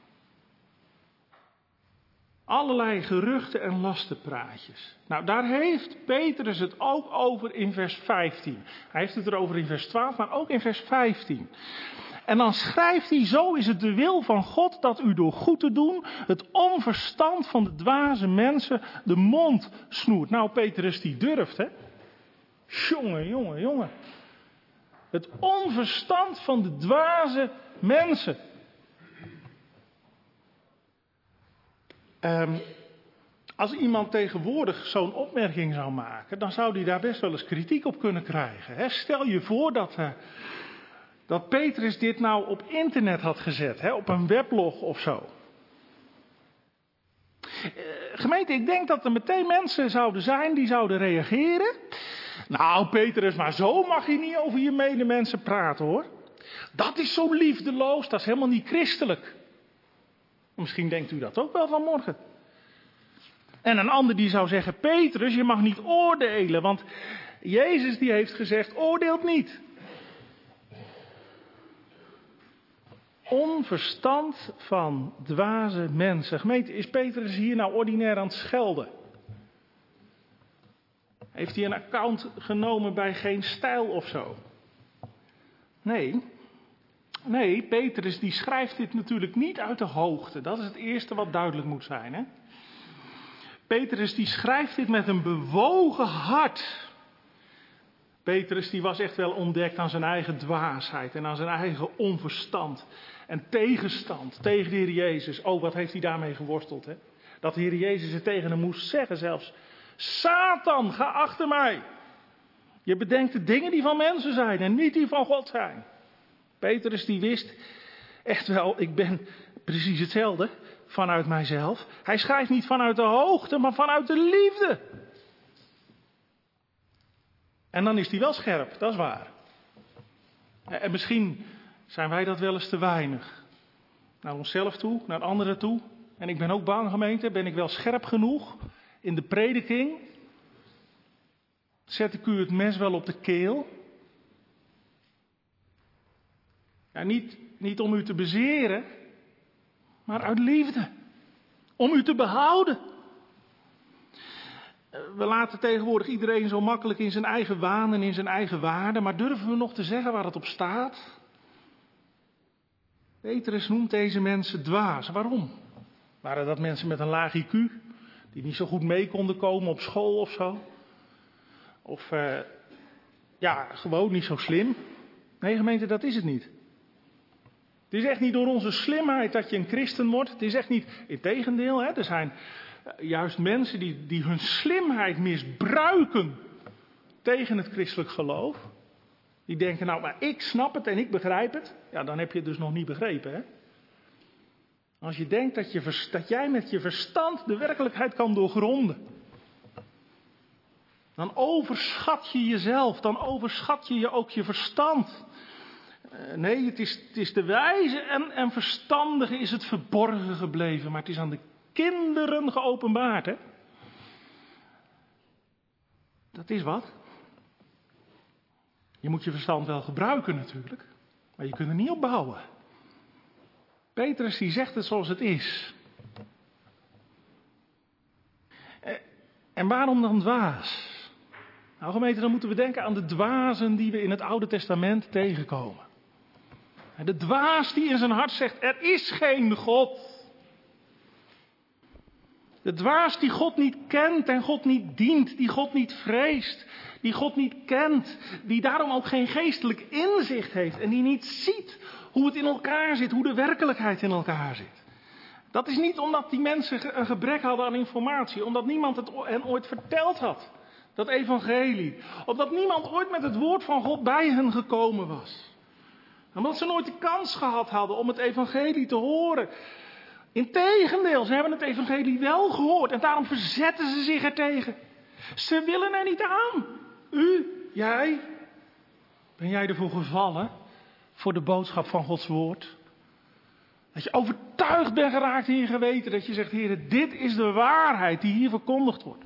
Allerlei geruchten en lastenpraatjes. Nou, daar heeft Petrus het ook over in vers 15. Hij heeft het erover in vers 12, maar ook in vers 15. En dan schrijft hij, zo is het de wil van God dat u door goed te doen het onverstand van de dwaze mensen de mond snoert. Nou, Petrus die durft, hè. Jongen. Het onverstand van de dwaze mensen. Als iemand tegenwoordig zo'n opmerking zou maken, dan zou die daar best wel eens kritiek op kunnen krijgen. Hè? Stel je voor dat Petrus dit nou op internet had gezet, hè? Op een weblog of zo. Gemeente, ik denk dat er meteen mensen zouden zijn die zouden reageren. Nou, Petrus, maar zo mag je niet over je medemensen praten, hoor. Dat is zo liefdeloos, dat is helemaal niet christelijk. Misschien denkt u dat ook wel vanmorgen. En een ander die zou zeggen, Petrus, je mag niet oordelen, want Jezus die heeft gezegd, oordeelt niet. Onverstand van dwaze mensen. Gemeente, is Petrus hier nou ordinair aan het schelden? Heeft hij een account genomen bij Geen Stijl of zo? Nee, Petrus die schrijft dit natuurlijk niet uit de hoogte. Dat is het eerste wat duidelijk moet zijn. Hè? Petrus die schrijft dit met een bewogen hart. Petrus die was echt wel ontdekt aan zijn eigen dwaasheid en aan zijn eigen onverstand en tegenstand tegen de Heer Jezus. Oh, wat heeft hij daarmee geworsteld, hè? Dat de Heer Jezus het tegen hem moest zeggen zelfs. Satan, ga achter mij. Je bedenkt de dingen die van mensen zijn en niet die van God zijn. Petrus die wist echt wel, ik ben precies hetzelfde vanuit mijzelf. Hij schrijft niet vanuit de hoogte, maar vanuit de liefde. En dan is hij wel scherp, dat is waar. En misschien zijn wij dat wel eens te weinig. Naar onszelf toe, naar anderen toe. En ik ben ook bang, gemeente, ben ik wel scherp genoeg in de prediking? Zet ik u het mes wel op de keel? Ja, niet om u te bezeren, maar uit liefde. Om u te behouden. We laten tegenwoordig iedereen zo makkelijk in zijn eigen waan en in zijn eigen waarde. Maar durven we nog te zeggen waar het op staat? Petrus noemt deze mensen dwaas. Waarom? Waren dat mensen met een laag IQ? Die niet zo goed mee konden komen op school of zo? Of gewoon niet zo slim? Nee, gemeente, dat is het niet. Het is echt niet door onze slimheid dat je een christen wordt. Het is echt niet, integendeel, hè, er zijn juist mensen die hun slimheid misbruiken tegen het christelijk geloof. Die denken, nou, maar ik snap het en ik begrijp het. Ja, dan heb je het dus nog niet begrepen, hè. Als je denkt dat jij met je verstand de werkelijkheid kan doorgronden. Dan overschat je jezelf, dan overschat je ook je verstand. Nee, het is de wijze en verstandige is het verborgen gebleven, maar het is aan de kinderen geopenbaard, hè? Dat is wat. Je moet je verstand wel gebruiken natuurlijk, maar je kunt er niet op bouwen. Petrus die zegt het zoals het is. En waarom dan dwaas? Nou gemeente, dan moeten we denken aan de dwazen die we in het Oude Testament tegenkomen. De dwaas die in zijn hart zegt, er is geen God. De dwaas die God niet kent en God niet dient, die God niet vreest, die God niet kent, die daarom ook geen geestelijk inzicht heeft en die niet ziet hoe het in elkaar zit, hoe de werkelijkheid in elkaar zit. Dat is niet omdat die mensen een gebrek hadden aan informatie, omdat niemand het hen ooit verteld had, dat evangelie. Omdat niemand ooit met het woord van God bij hen gekomen was. Omdat ze nooit de kans gehad hadden om het evangelie te horen. Integendeel, ze hebben het evangelie wel gehoord en daarom verzetten ze zich ertegen. Ze willen er niet aan. U, jij, ben jij ervoor gevallen voor de boodschap van Gods woord? Dat je overtuigd bent geraakt in je geweten, dat je zegt, Heer, dit is de waarheid die hier verkondigd wordt.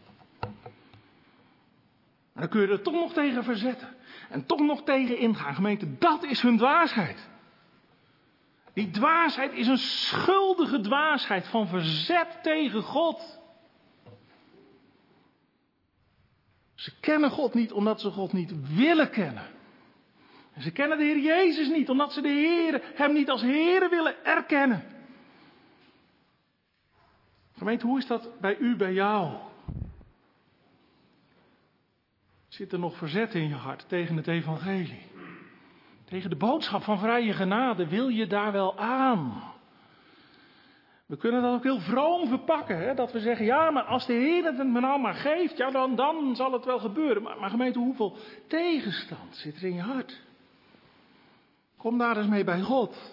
En dan kun je er toch nog tegen verzetten. En toch nog tegen ingaan. Gemeente, dat is hun dwaasheid. Die dwaasheid is een schuldige dwaasheid van verzet tegen God. Ze kennen God niet omdat ze God niet willen kennen. En ze kennen de Heer Jezus niet omdat ze de Heer hem niet als Heer willen erkennen. Gemeente, hoe is dat bij u, bij jou? Zit er nog verzet in je hart tegen het evangelie? Tegen de boodschap van vrije genade, wil je daar wel aan? We kunnen dat ook heel vroom verpakken, hè? Dat we zeggen, ja, maar als de Heer het me nou maar geeft, ja, dan zal het wel gebeuren. Maar gemeente, hoeveel tegenstand zit er in je hart? Kom daar eens mee bij God.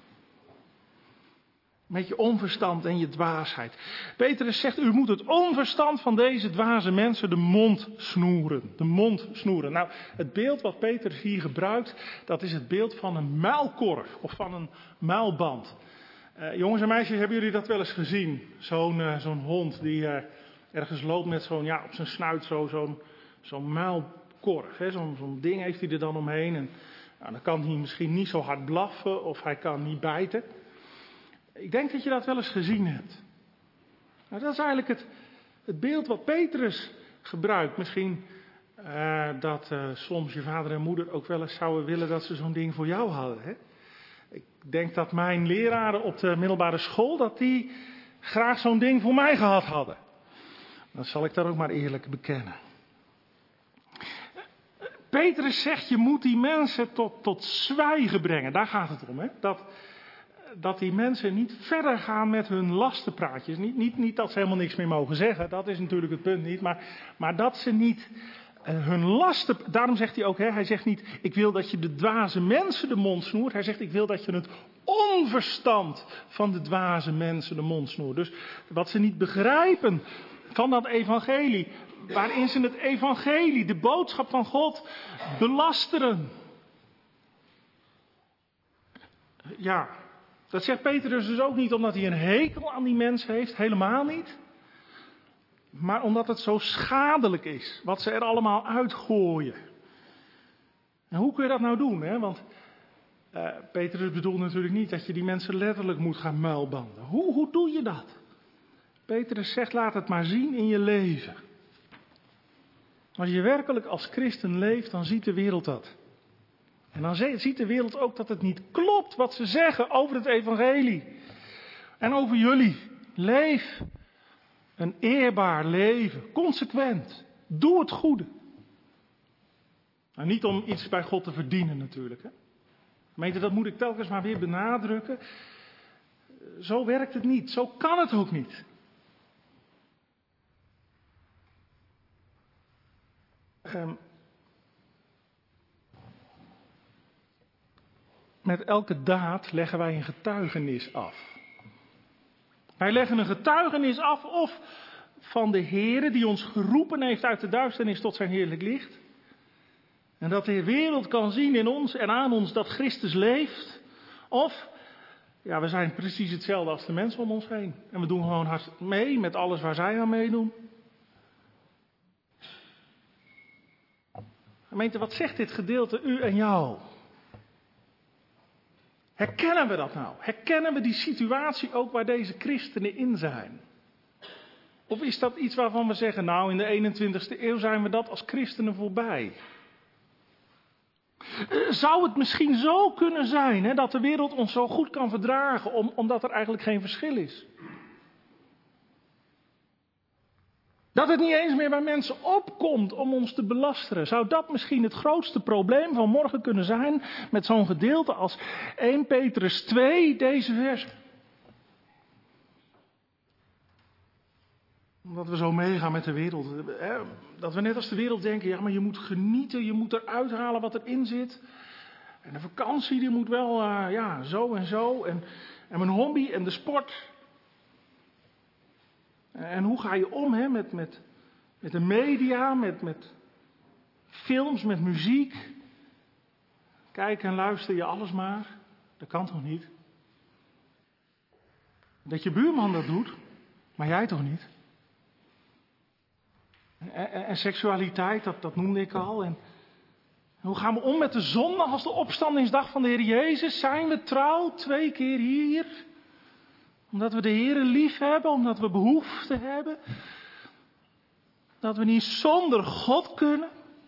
Met je onverstand en je dwaasheid. Petrus zegt, u moet het onverstand van deze dwaze mensen de mond snoeren. De mond snoeren. Nou, het beeld wat Petrus hier gebruikt, dat is het beeld van een muilkorf of van een muilband. Jongens en meisjes, hebben jullie dat wel eens gezien? Zo'n hond die ergens loopt met op zijn snuit zo'n muilkorf. Hè? Zo'n ding heeft hij er dan omheen. En dan kan hij misschien niet zo hard blaffen of hij kan niet bijten. Ik denk dat je dat wel eens gezien hebt. Nou, dat is eigenlijk het beeld wat Petrus gebruikt. Misschien dat soms je vader en moeder ook wel eens zouden willen dat ze zo'n ding voor jou hadden. Hè? Ik denk dat mijn leraren op de middelbare school, dat die graag zo'n ding voor mij gehad hadden. Dat zal ik daar ook maar eerlijk bekennen. Petrus zegt, je moet die mensen tot zwijgen brengen. Daar gaat het om, hè? Dat die mensen niet verder gaan met hun lastenpraatjes. Niet dat ze helemaal niks meer mogen zeggen. Dat is natuurlijk het punt niet. Maar dat ze niet hun lasten... Daarom zegt hij ook, hij zegt niet, ik wil dat je de dwaze mensen de mond snoert. Hij zegt, ik wil dat je het onverstand van de dwaze mensen de mond snoert. Dus wat ze niet begrijpen van dat evangelie. Waarin ze het evangelie, de boodschap van God, belasteren. Ja... Dat zegt Petrus dus ook niet omdat hij een hekel aan die mensen heeft, helemaal niet. Maar omdat het zo schadelijk is, wat ze er allemaal uitgooien. En hoe kun je dat nou doen? Hè? Want Petrus bedoelt natuurlijk niet dat je die mensen letterlijk moet gaan muilbanden. Hoe doe je dat? Petrus zegt, laat het maar zien in je leven. Als je werkelijk als christen leeft, dan ziet de wereld dat. En dan ziet de wereld ook dat het niet klopt wat ze zeggen over het evangelie. En over jullie. Leef een eerbaar leven. Consequent. Doe het goede. Nou, niet om iets bij God te verdienen natuurlijk. Hè. Gemeente, dat moet ik telkens maar weer benadrukken. Zo werkt het niet. Zo kan het ook niet. Met elke daad leggen wij een getuigenis af. Wij leggen een getuigenis af of van de Heere die ons geroepen heeft uit de duisternis tot zijn heerlijk licht. En dat de wereld kan zien in ons en aan ons dat Christus leeft. Of Ja, we zijn precies hetzelfde als de mensen om ons heen. En we doen gewoon hard mee met alles waar zij aan meedoen. Gemeente, wat zegt dit gedeelte u en jou? Herkennen we dat nou? Herkennen we die situatie ook waar deze christenen in zijn? Of is dat iets waarvan we zeggen, nou in de 21ste eeuw zijn we dat als christenen voorbij? Zou het misschien zo kunnen zijn hè, dat de wereld ons zo goed kan verdragen omdat er eigenlijk geen verschil is? Dat het niet eens meer bij mensen opkomt om ons te belasteren. Zou dat misschien het grootste probleem van morgen kunnen zijn met zo'n gedeelte als 1 Petrus 2, deze vers? Omdat we zo meegaan met de wereld. Dat we net als de wereld denken, ja maar je moet genieten, je moet eruit halen wat erin zit. En de vakantie die moet wel zo en zo. En mijn hobby en de sport. En hoe ga je om hè, met de media, met films, met muziek? Kijk en luister je alles maar. Dat kan toch niet? Dat je buurman dat doet, maar jij toch niet? En seksualiteit, dat noemde ik al. En hoe gaan we om met de zondag als de opstandingsdag van de Heer Jezus? Zijn we trouw 2 keer hier? Omdat we de Heer lief hebben, omdat we behoefte hebben. Dat we niet zonder God kunnen.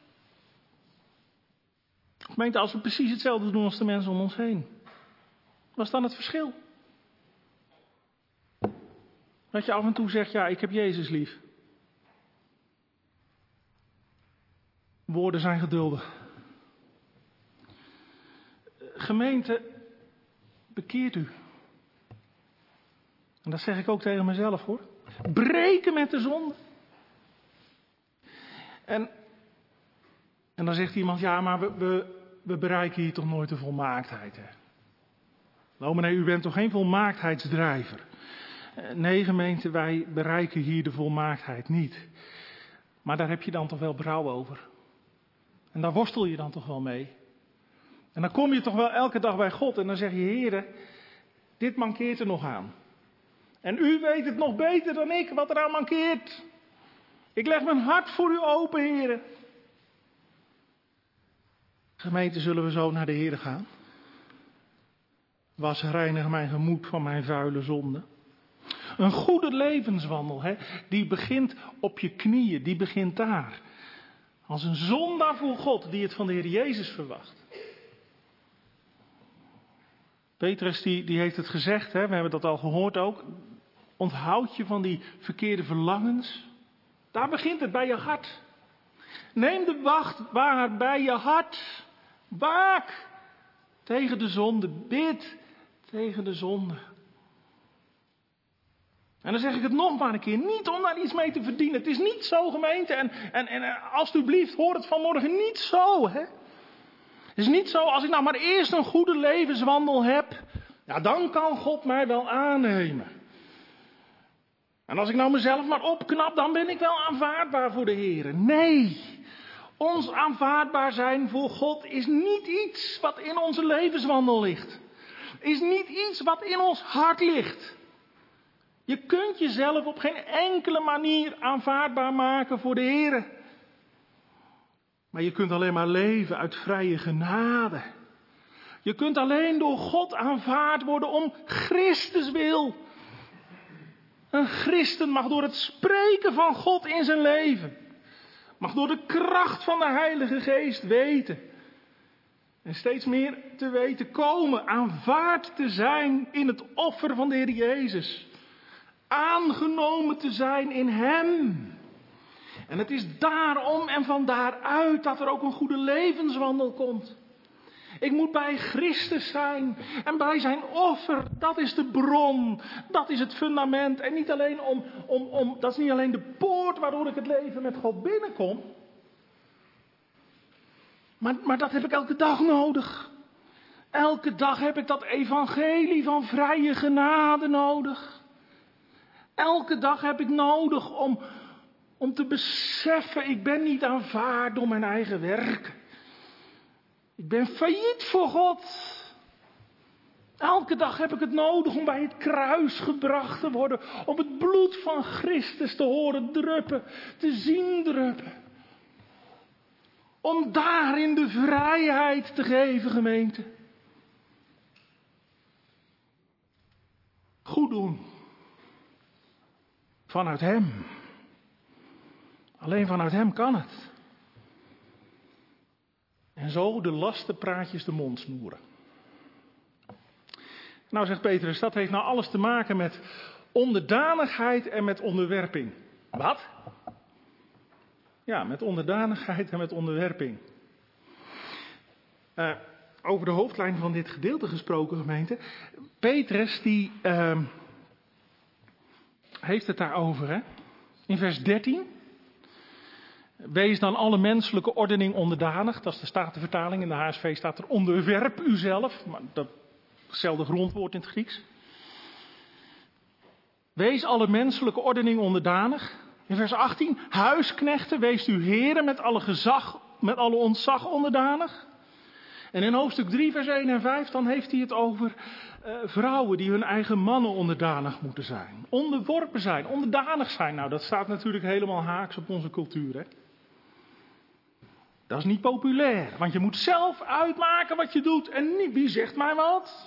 Gemeente, als we precies hetzelfde doen als de mensen om ons heen. Wat is dan het verschil? Dat je af en toe zegt, ja, ik heb Jezus lief. Woorden zijn geduldig. Gemeente, bekeert u. En dat zeg ik ook tegen mezelf hoor. Breken met de zonde. En dan zegt iemand, ja maar we bereiken hier toch nooit de volmaaktheid. Hè? Nou meneer, u bent toch geen volmaaktheidsdrijver? Nee gemeente, wij bereiken hier de volmaaktheid niet. Maar daar heb je dan toch wel berouw over. En daar worstel je dan toch wel mee. En dan kom je toch wel elke dag bij God en dan zeg je, Heere, dit mankeert er nog aan. En u weet het nog beter dan ik wat eraan mankeert. Ik leg mijn hart voor u open, Heere. Gemeente, zullen we zo naar de Heere gaan? Was reinig mijn gemoed van mijn vuile zonde. Een goede levenswandel, hè, die begint op je knieën, die begint daar. Als een zondaar voor God die het van de Heer Jezus verwacht. Petrus die heeft het gezegd, hè, we hebben dat al gehoord ook. Onthoud je van die verkeerde verlangens. Daar begint het, bij je hart. Neem de wacht waar bij je hart. Waak tegen de zonde. Bid tegen de zonde. En dan zeg ik het nog maar een keer. Niet om daar iets mee te verdienen. Het is niet zo, gemeente. En alsjeblieft, hoor het vanmorgen niet zo. Hè? Het is niet zo, als ik nou maar eerst een goede levenswandel heb. Ja, dan kan God mij wel aannemen. En als ik nou mezelf maar opknap, dan ben ik wel aanvaardbaar voor de Heer. Nee, ons aanvaardbaar zijn voor God is niet iets wat in onze levenswandel ligt. Is niet iets wat in ons hart ligt. Je kunt jezelf op geen enkele manier aanvaardbaar maken voor de Heer. Maar je kunt alleen maar leven uit vrije genade. Je kunt alleen door God aanvaard worden om Christus wil. Een christen mag door het spreken van God in zijn leven, mag door de kracht van de Heilige Geest weten. En steeds meer te weten komen, aanvaard te zijn in het offer van de Heer Jezus. Aangenomen te zijn in Hem. En het is daarom en van daaruit dat er ook een goede levenswandel komt. Ik moet bij Christus zijn en bij zijn offer. Dat is de bron, dat is het fundament. En niet alleen dat is niet alleen de poort waardoor ik het leven met God binnenkom. Maar dat heb ik elke dag nodig. Elke dag heb ik dat evangelie van vrije genade nodig. Elke dag heb ik nodig om te beseffen, ik ben niet aanvaard door mijn eigen werk. Ik ben failliet voor God. Elke dag heb ik het nodig om bij het kruis gebracht te worden. Om het bloed van Christus te horen druppen, te zien druppen. Om daarin de vrijheid te geven, gemeente. Goed doen. Vanuit Hem. Alleen vanuit Hem kan het. En zo de lastenpraatjes de mond snoeren. Nou, zegt Petrus, dat heeft nou alles te maken met onderdanigheid en met onderwerping. Wat? Ja, met onderdanigheid en met onderwerping. Over de hoofdlijn van dit gedeelte gesproken, gemeente. Petrus, die heeft het daarover, hè? In vers 13. Wees dan alle menselijke ordening onderdanig. Dat is de Statenvertaling. In de HSV staat er onderwerp uzelf. Maar datzelfde grondwoord in het Grieks. Wees alle menselijke ordening onderdanig. In vers 18. Huisknechten, wees uw heren met alle ontzag onderdanig. En in hoofdstuk 3 vers 1 en 5 dan heeft hij het over vrouwen die hun eigen mannen onderdanig moeten zijn. Onderworpen zijn, onderdanig zijn. Nou, dat staat natuurlijk helemaal haaks op onze cultuur, hè. Dat is niet populair, want je moet zelf uitmaken wat je doet en niet wie zegt mij wat.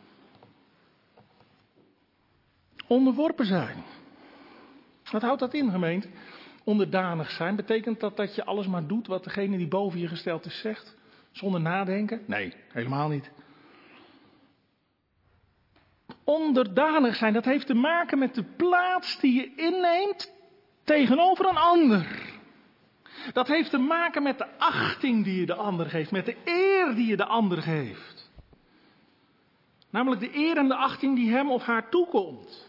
Onderworpen zijn. Wat houdt dat in, gemeente? Onderdanig zijn, betekent dat je alles maar doet wat degene die boven je gesteld is zegt? Zonder nadenken? Nee, helemaal niet. Onderdanig zijn, dat heeft te maken met de plaats die je inneemt tegenover een ander. Dat heeft te maken met de achting die je de ander geeft, met de eer die je de ander geeft. Namelijk de eer en de achting die hem of haar toekomt.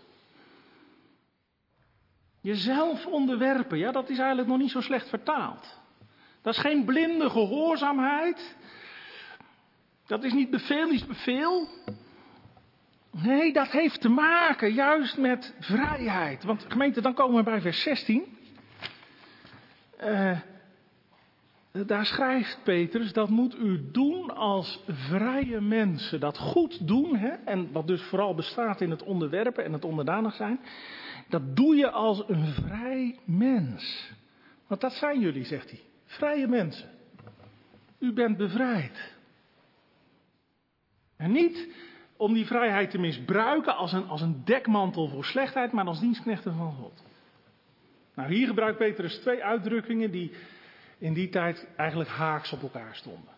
Jezelf onderwerpen, ja, dat is eigenlijk nog niet zo slecht vertaald. Dat is geen blinde gehoorzaamheid. Dat is niet beveel is beveel. Nee, dat heeft te maken juist met vrijheid. Want gemeente, dan komen we bij vers 16. Daar schrijft Petrus, dat moet u doen als vrije mensen. Dat goed doen, hè, en wat dus vooral bestaat in het onderwerpen en het onderdanig zijn. Dat doe je als een vrij mens. Want dat zijn jullie, zegt hij. Vrije mensen. U bent bevrijd. En niet om die vrijheid te misbruiken als een dekmantel voor slechtheid, maar als dienstknechten van God. Nou, hier gebruikt Petrus 2 uitdrukkingen die in die tijd eigenlijk haaks op elkaar stonden.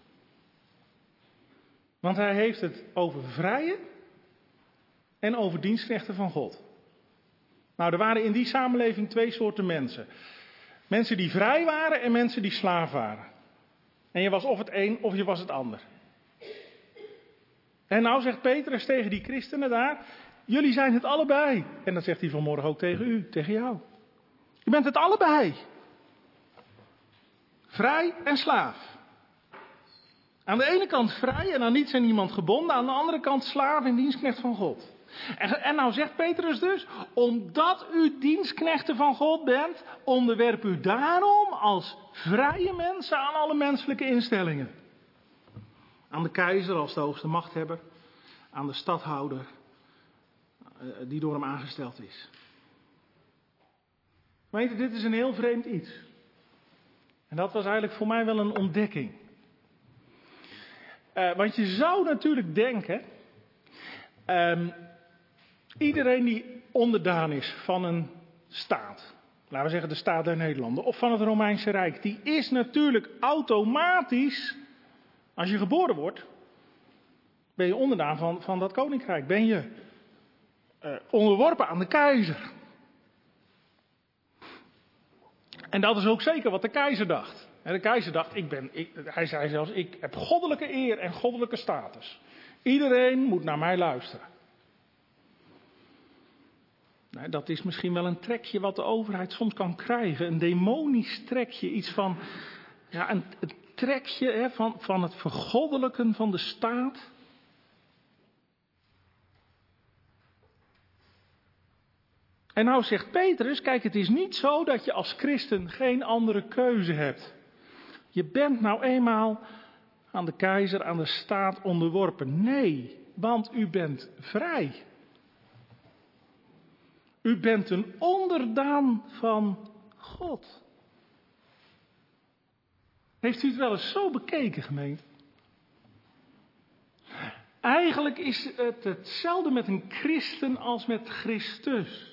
Want hij heeft het over vrije en over dienstknechten van God. Nou, er waren in die samenleving 2 soorten mensen. Mensen die vrij waren en mensen die slaaf waren. En je was of het een of je was het ander. En nou zegt Petrus tegen die christenen daar, jullie zijn het allebei. En dat zegt hij vanmorgen ook tegen u, tegen jou. Je bent het allebei. Vrij en slaaf. Aan de ene kant vrij en aan niets en niemand gebonden. Aan de andere kant slaaf en dienstknecht van God. En nou zegt Petrus dus, omdat u dienstknechten van God bent, onderwerp u daarom als vrije mensen aan alle menselijke instellingen. Aan de keizer als de hoogste machthebber, aan de stadhouder die door hem aangesteld is. Weet je, dit is een heel vreemd iets. En dat was eigenlijk voor mij wel een ontdekking. Want je zou natuurlijk denken, iedereen die onderdaan is van een staat, laten we zeggen de staat der Nederlanden, of van het Romeinse Rijk, die is natuurlijk automatisch, als je geboren wordt, ben je onderdaan van dat koninkrijk. Ben je onderworpen aan de keizer. En dat is ook zeker wat de keizer dacht. En de keizer dacht, hij zei zelfs, ik heb goddelijke eer en goddelijke status. Iedereen moet naar mij luisteren. Nou, dat is misschien wel een trekje wat de overheid soms kan krijgen. Een demonisch trekje, iets van, ja, een trekje van het vergoddelijken van de staat. En nou zegt Petrus, kijk, het is niet zo dat je als christen geen andere keuze hebt. Je bent nou eenmaal aan de keizer, aan de staat onderworpen. Nee, want u bent vrij. U bent een onderdaan van God. Heeft u het wel eens zo bekeken, gemeente? Eigenlijk is het hetzelfde met een christen als met Christus.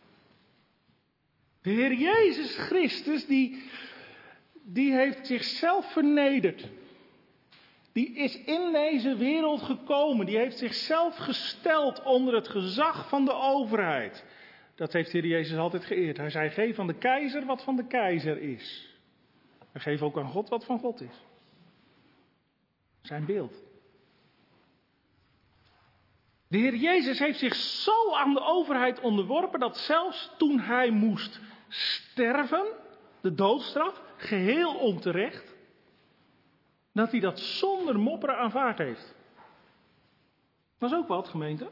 De Heer Jezus Christus, die heeft zichzelf vernederd. Die is in deze wereld gekomen. Die heeft zichzelf gesteld onder het gezag van de overheid. Dat heeft de Heer Jezus altijd geëerd. Hij zei, geef aan de keizer wat van de keizer is. En geef ook aan God wat van God is. Zijn beeld. De Heer Jezus heeft zich zo aan de overheid onderworpen dat zelfs toen hij moest sterven, de doodstraf, geheel onterecht, dat hij dat zonder mopperen aanvaard heeft. Dat is ook wat, gemeente.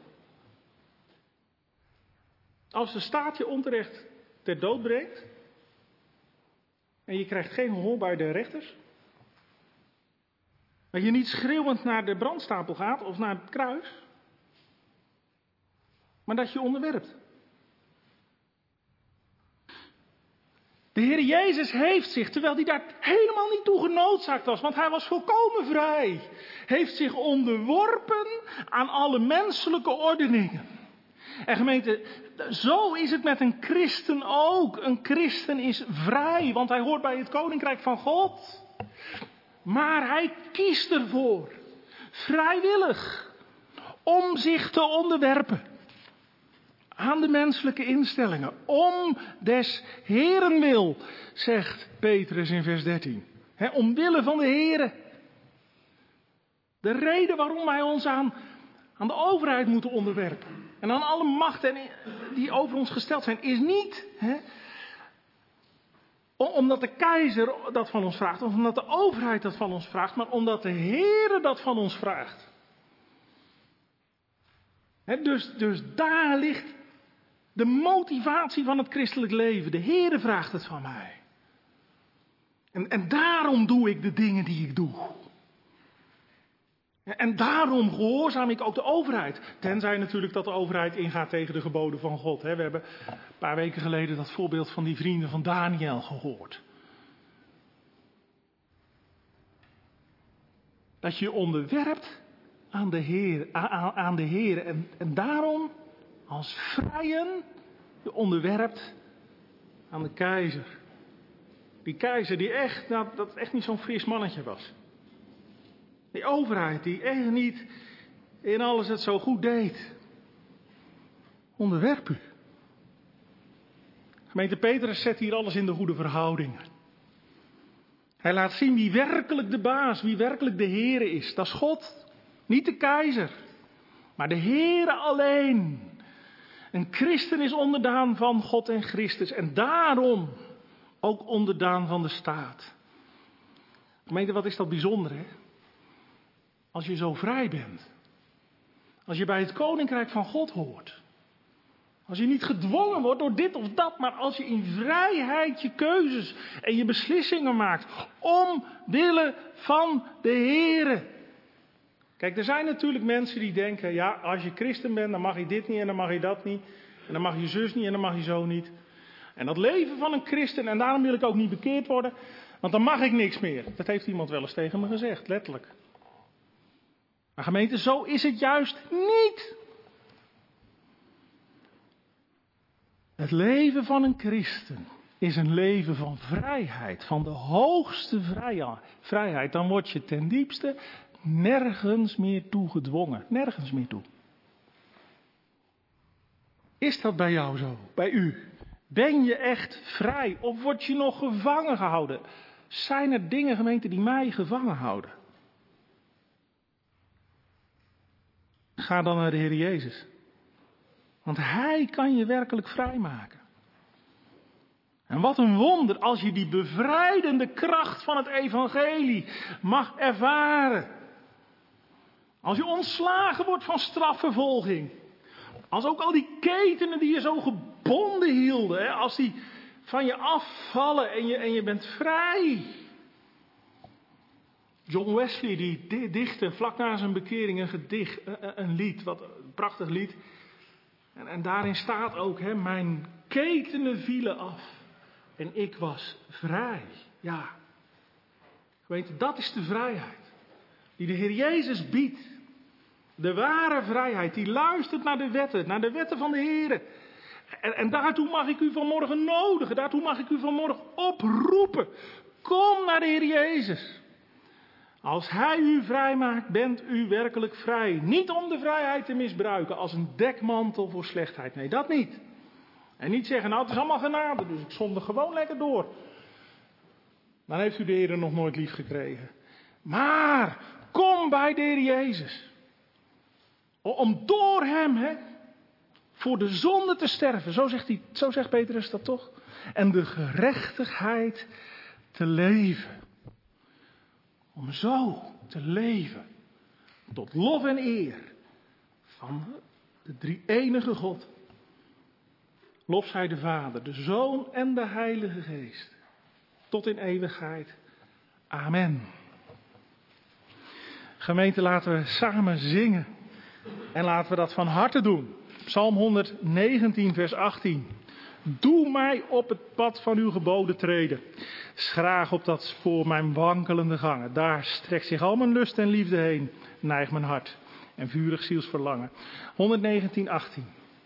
Als de staat je onterecht ter dood brengt en je krijgt geen gehoor bij de rechters, dat je niet schreeuwend naar de brandstapel gaat of naar het kruis, maar dat je onderwerpt. De Heer Jezus heeft zich, terwijl hij daar helemaal niet toe genoodzaakt was, want hij was volkomen vrij, heeft zich onderworpen aan alle menselijke ordeningen. En gemeente, zo is het met een christen ook. Een christen is vrij, want hij hoort bij het koninkrijk van God. Maar hij kiest ervoor, vrijwillig, om zich te onderwerpen aan de menselijke instellingen. Om des Heren wil, zegt Petrus in vers 13. Omwille van de Heren. De reden waarom wij ons aan de overheid moeten onderwerpen. En aan alle machten die over ons gesteld zijn, is niet omdat de keizer dat van ons vraagt, of omdat de overheid dat van ons vraagt, maar omdat de Heere dat van ons vraagt. Dus daar ligt de motivatie van het christelijk leven. De Heere vraagt het van mij. En daarom doe ik de dingen die ik doe. En daarom gehoorzaam ik ook de overheid. Tenzij natuurlijk dat de overheid ingaat tegen de geboden van God. We hebben een paar weken geleden dat voorbeeld van die vrienden van Daniel gehoord. Dat je onderwerpt aan de Heer. En daarom als vrijen je onderwerpt aan de keizer. Die keizer die echt, dat echt niet zo'n fris mannetje was. Die overheid die echt niet in alles het zo goed deed. Onderwerp u. Gemeente Petrus zet hier alles in de goede verhoudingen. Hij laat zien wie werkelijk de baas, wie werkelijk de Heere is. Dat is God, niet de keizer, maar de Heere alleen. Een christen is onderdaan van God en Christus en daarom ook onderdaan van de staat. Gemeente, wat is dat bijzonder, hè? Als je zo vrij bent. Als je bij het koninkrijk van God hoort. Als je niet gedwongen wordt door dit of dat, maar als je in vrijheid je keuzes en je beslissingen maakt. Omwille van de Heere. Kijk, er zijn natuurlijk mensen die denken, ja, als je christen bent, dan mag je dit niet en dan mag je dat niet. En dan mag je zus niet en dan mag je zo niet. En dat leven van een christen, en daarom wil ik ook niet bekeerd worden, want dan mag ik niks meer. Dat heeft iemand wel eens tegen me gezegd, letterlijk. Maar gemeente, zo is het juist niet. Het leven van een christen is een leven van vrijheid, van de hoogste vrijheid. Dan word je ten diepste nergens meer toe gedwongen, nergens meer toe. Is dat bij jou zo, bij u? Ben je echt vrij of word je nog gevangen gehouden? Zijn er dingen, gemeente, die mij gevangen houden? Ga dan naar de Heer Jezus. Want Hij kan je werkelijk vrijmaken. En wat een wonder als je die bevrijdende kracht van het evangelie mag ervaren. Als je ontslagen wordt van strafvervolging. Als ook al die ketenen die je zo gebonden hielden, als die van je afvallen en je bent vrij. John Wesley die dichtte vlak na zijn bekering een gedicht, een lied, een prachtig lied. En daarin staat ook, mijn ketenen vielen af en ik was vrij. Ja, gemeente, dat is de vrijheid die de Heer Jezus biedt. De ware vrijheid, die luistert naar de wetten van de Heer. En daartoe mag ik u vanmorgen nodigen, daartoe mag ik u vanmorgen oproepen. Kom naar de Heer Jezus. Als Hij u vrij maakt, bent u werkelijk vrij. Niet om de vrijheid te misbruiken als een dekmantel voor slechtheid. Nee, dat niet. En niet zeggen, nou het is allemaal genade, dus ik zondig gewoon lekker door. Dan heeft u de Heer nog nooit lief gekregen. Maar, kom bij de Heer Jezus. Om door Hem, voor de zonde te sterven. Zo zegt Petrus dat toch? En de gerechtigheid te leven. Om zo te leven. Tot lof en eer van de drie-enige God. Lof zij de Vader, de Zoon en de Heilige Geest. Tot in eeuwigheid. Amen. Gemeente, laten we samen zingen. En laten we dat van harte doen. Psalm 119, vers 18. Doe mij op het pad van uw geboden treden. Schraag op dat spoor mijn wankelende gangen. Daar strekt zich al mijn lust en liefde heen. Neig mijn hart en vurig zielsverlangen. 119, 18.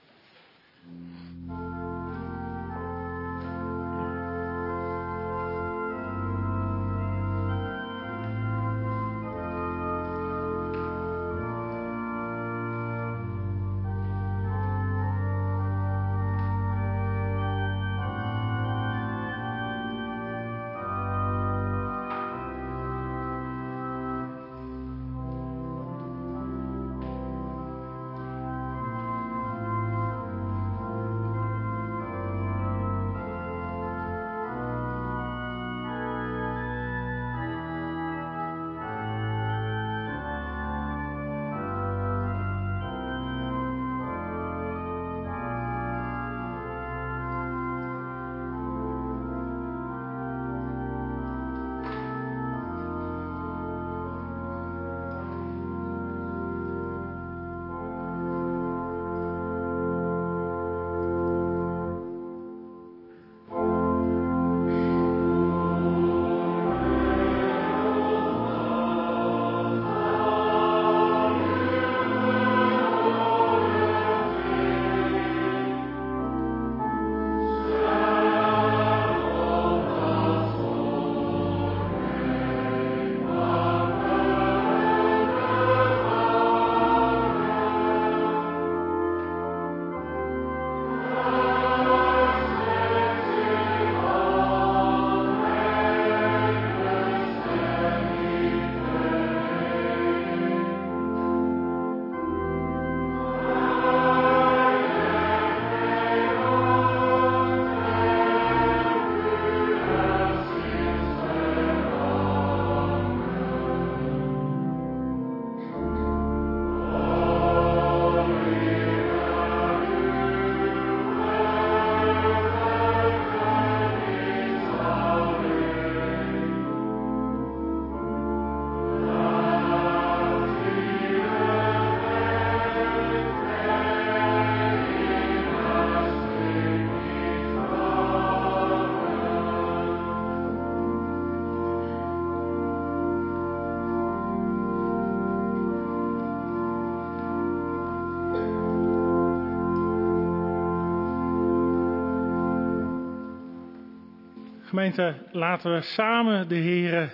Gemeente, laten we samen de Heere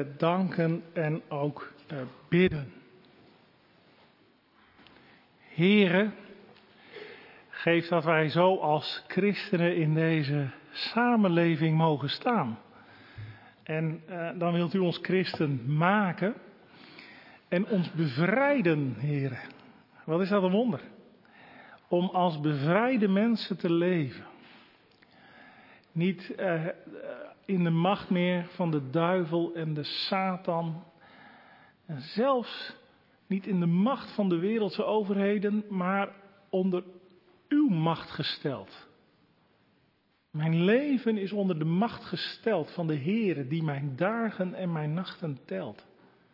danken en ook bidden. Heere, geef dat wij zo als christenen in deze samenleving mogen staan. En dan wilt u ons christen maken en ons bevrijden, Heere. Wat is dat een wonder? Om als bevrijde mensen te leven. Niet in de macht meer van de duivel en de Satan. En zelfs niet in de macht van de wereldse overheden, maar onder uw macht gesteld. Mijn leven is onder de macht gesteld van de Heere die mijn dagen en mijn nachten telt.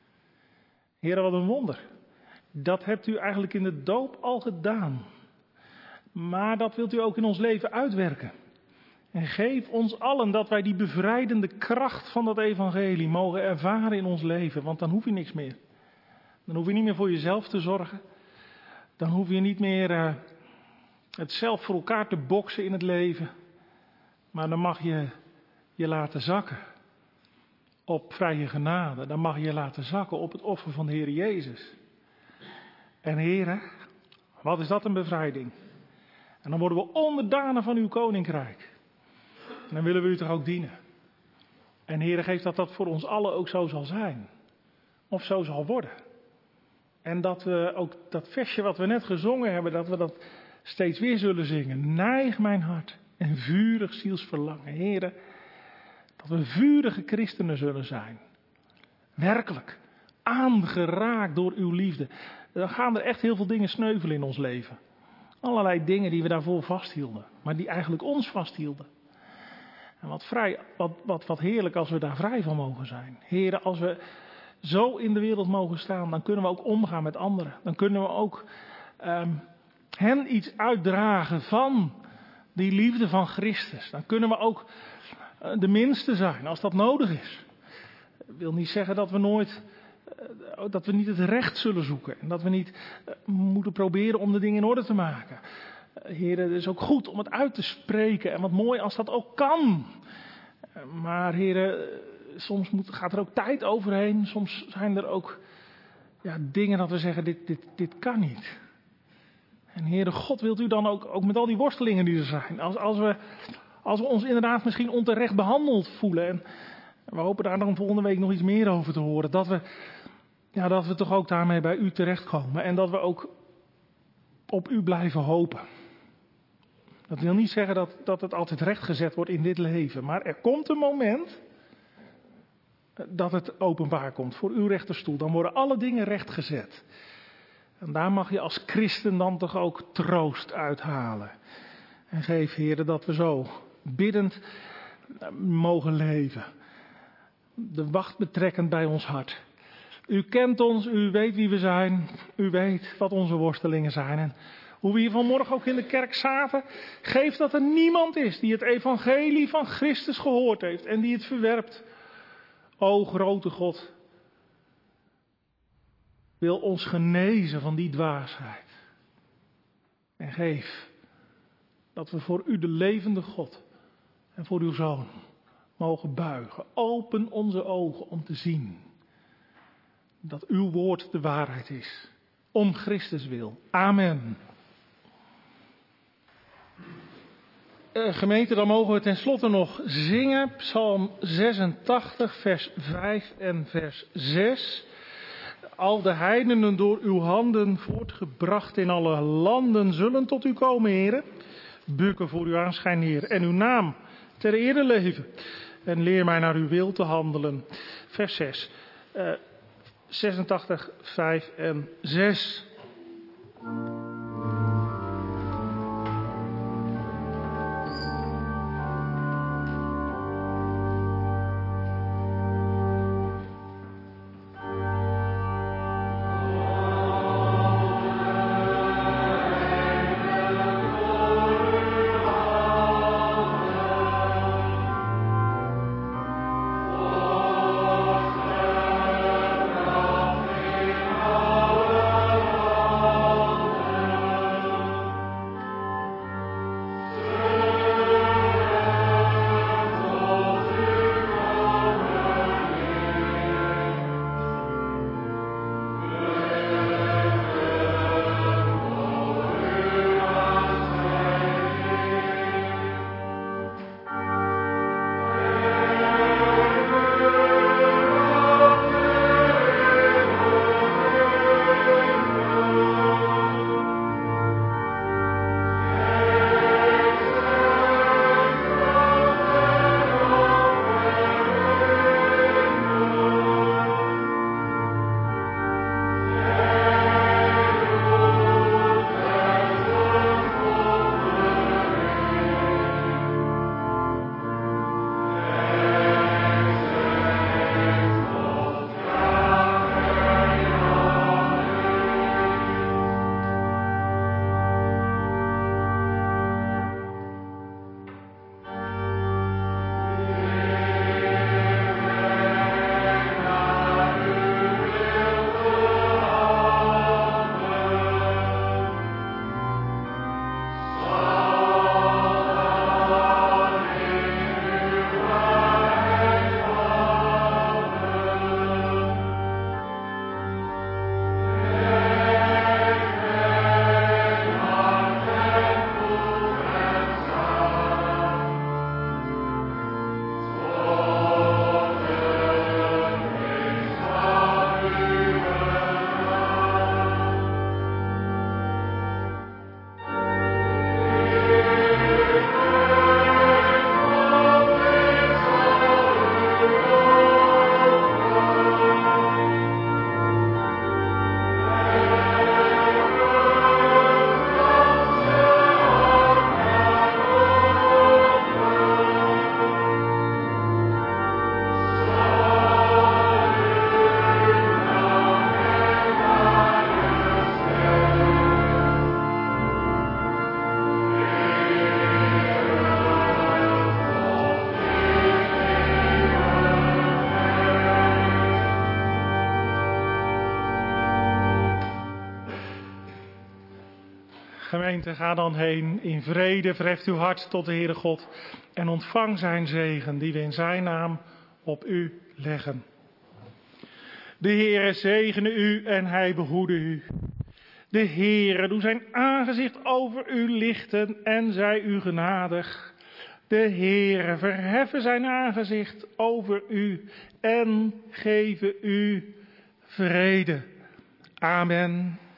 Heere, wat een wonder. Dat hebt u eigenlijk in de doop al gedaan. Maar dat wilt u ook in ons leven uitwerken. En geef ons allen dat wij die bevrijdende kracht van dat evangelie mogen ervaren in ons leven. Want dan hoef je niks meer. Dan hoef je niet meer voor jezelf te zorgen. Dan hoef je niet meer het zelf voor elkaar te boksen in het leven. Maar dan mag je je laten zakken op vrije genade. Dan mag je je laten zakken op het offer van de Heer Jezus. En Heere, wat is dat een bevrijding. En dan worden we onderdanen van uw koninkrijk. En dan willen we u toch ook dienen. En Heere, geef dat voor ons allen ook zo zal zijn. Of zo zal worden. En dat we ook dat versje wat we net gezongen hebben, dat we dat steeds weer zullen zingen. Neig mijn hart en vurig zielsverlangen. Heere, dat we vurige christenen zullen zijn. Werkelijk. Aangeraakt door uw liefde. Dan gaan er echt heel veel dingen sneuvelen in ons leven. Allerlei dingen die we daarvoor vasthielden. Maar die eigenlijk ons vasthielden. En wat heerlijk als we daar vrij van mogen zijn. Heere, als we zo in de wereld mogen staan, dan kunnen we ook omgaan met anderen. Dan kunnen we ook hen iets uitdragen van die liefde van Christus. Dan kunnen we ook de minste zijn als dat nodig is. Dat wil niet zeggen dat we niet het recht zullen zoeken. En dat we niet moeten proberen om de dingen in orde te maken. Heer, het is ook goed om het uit te spreken. En wat mooi als dat ook kan. Maar Heer, soms gaat er ook tijd overheen. Soms zijn er ook dingen dat we zeggen, dit kan niet. En Heere God, wilt u dan ook met al die worstelingen die er zijn. Als we ons inderdaad misschien onterecht behandeld voelen. En we hopen daar dan volgende week nog iets meer over te horen. Dat we toch ook daarmee bij u terechtkomen. En dat we ook op u blijven hopen. Dat wil niet zeggen dat het altijd rechtgezet wordt in dit leven. Maar er komt een moment dat het openbaar komt voor uw rechterstoel. Dan worden alle dingen rechtgezet. En daar mag je als christen dan toch ook troost uithalen. En geef, Heere, dat we zo biddend mogen leven. De wacht betrekkend bij ons hart. U kent ons, u weet wie we zijn. U weet wat onze worstelingen zijn. En hoe we hier vanmorgen ook in de kerk zaten. Geef dat er niemand is die het evangelie van Christus gehoord heeft. En die het verwerpt. O grote God. Wil ons genezen van die dwaasheid. En geef dat we voor u de levende God en voor uw Zoon mogen buigen. Open onze ogen om te zien dat uw woord de waarheid is. Om Christus wil. Amen. Gemeente, dan mogen we tenslotte nog zingen. Psalm 86, vers 5 en vers 6. Al de heidenen door uw handen voortgebracht in alle landen zullen tot u komen, heren. Bukken voor uw aanschijn, Heer. En uw naam ter ere leven. En leer mij naar uw wil te handelen. Vers 6. 86, 5 en 6. Gemeente, ga dan heen in vrede, verheft uw hart tot de Heere God en ontvang zijn zegen die we in zijn naam op u leggen. De Heere zegene u en hij behoede u. De Heere doe zijn aangezicht over u lichten en zij u genadig. De Heere verheffen zijn aangezicht over u en geven u vrede. Amen.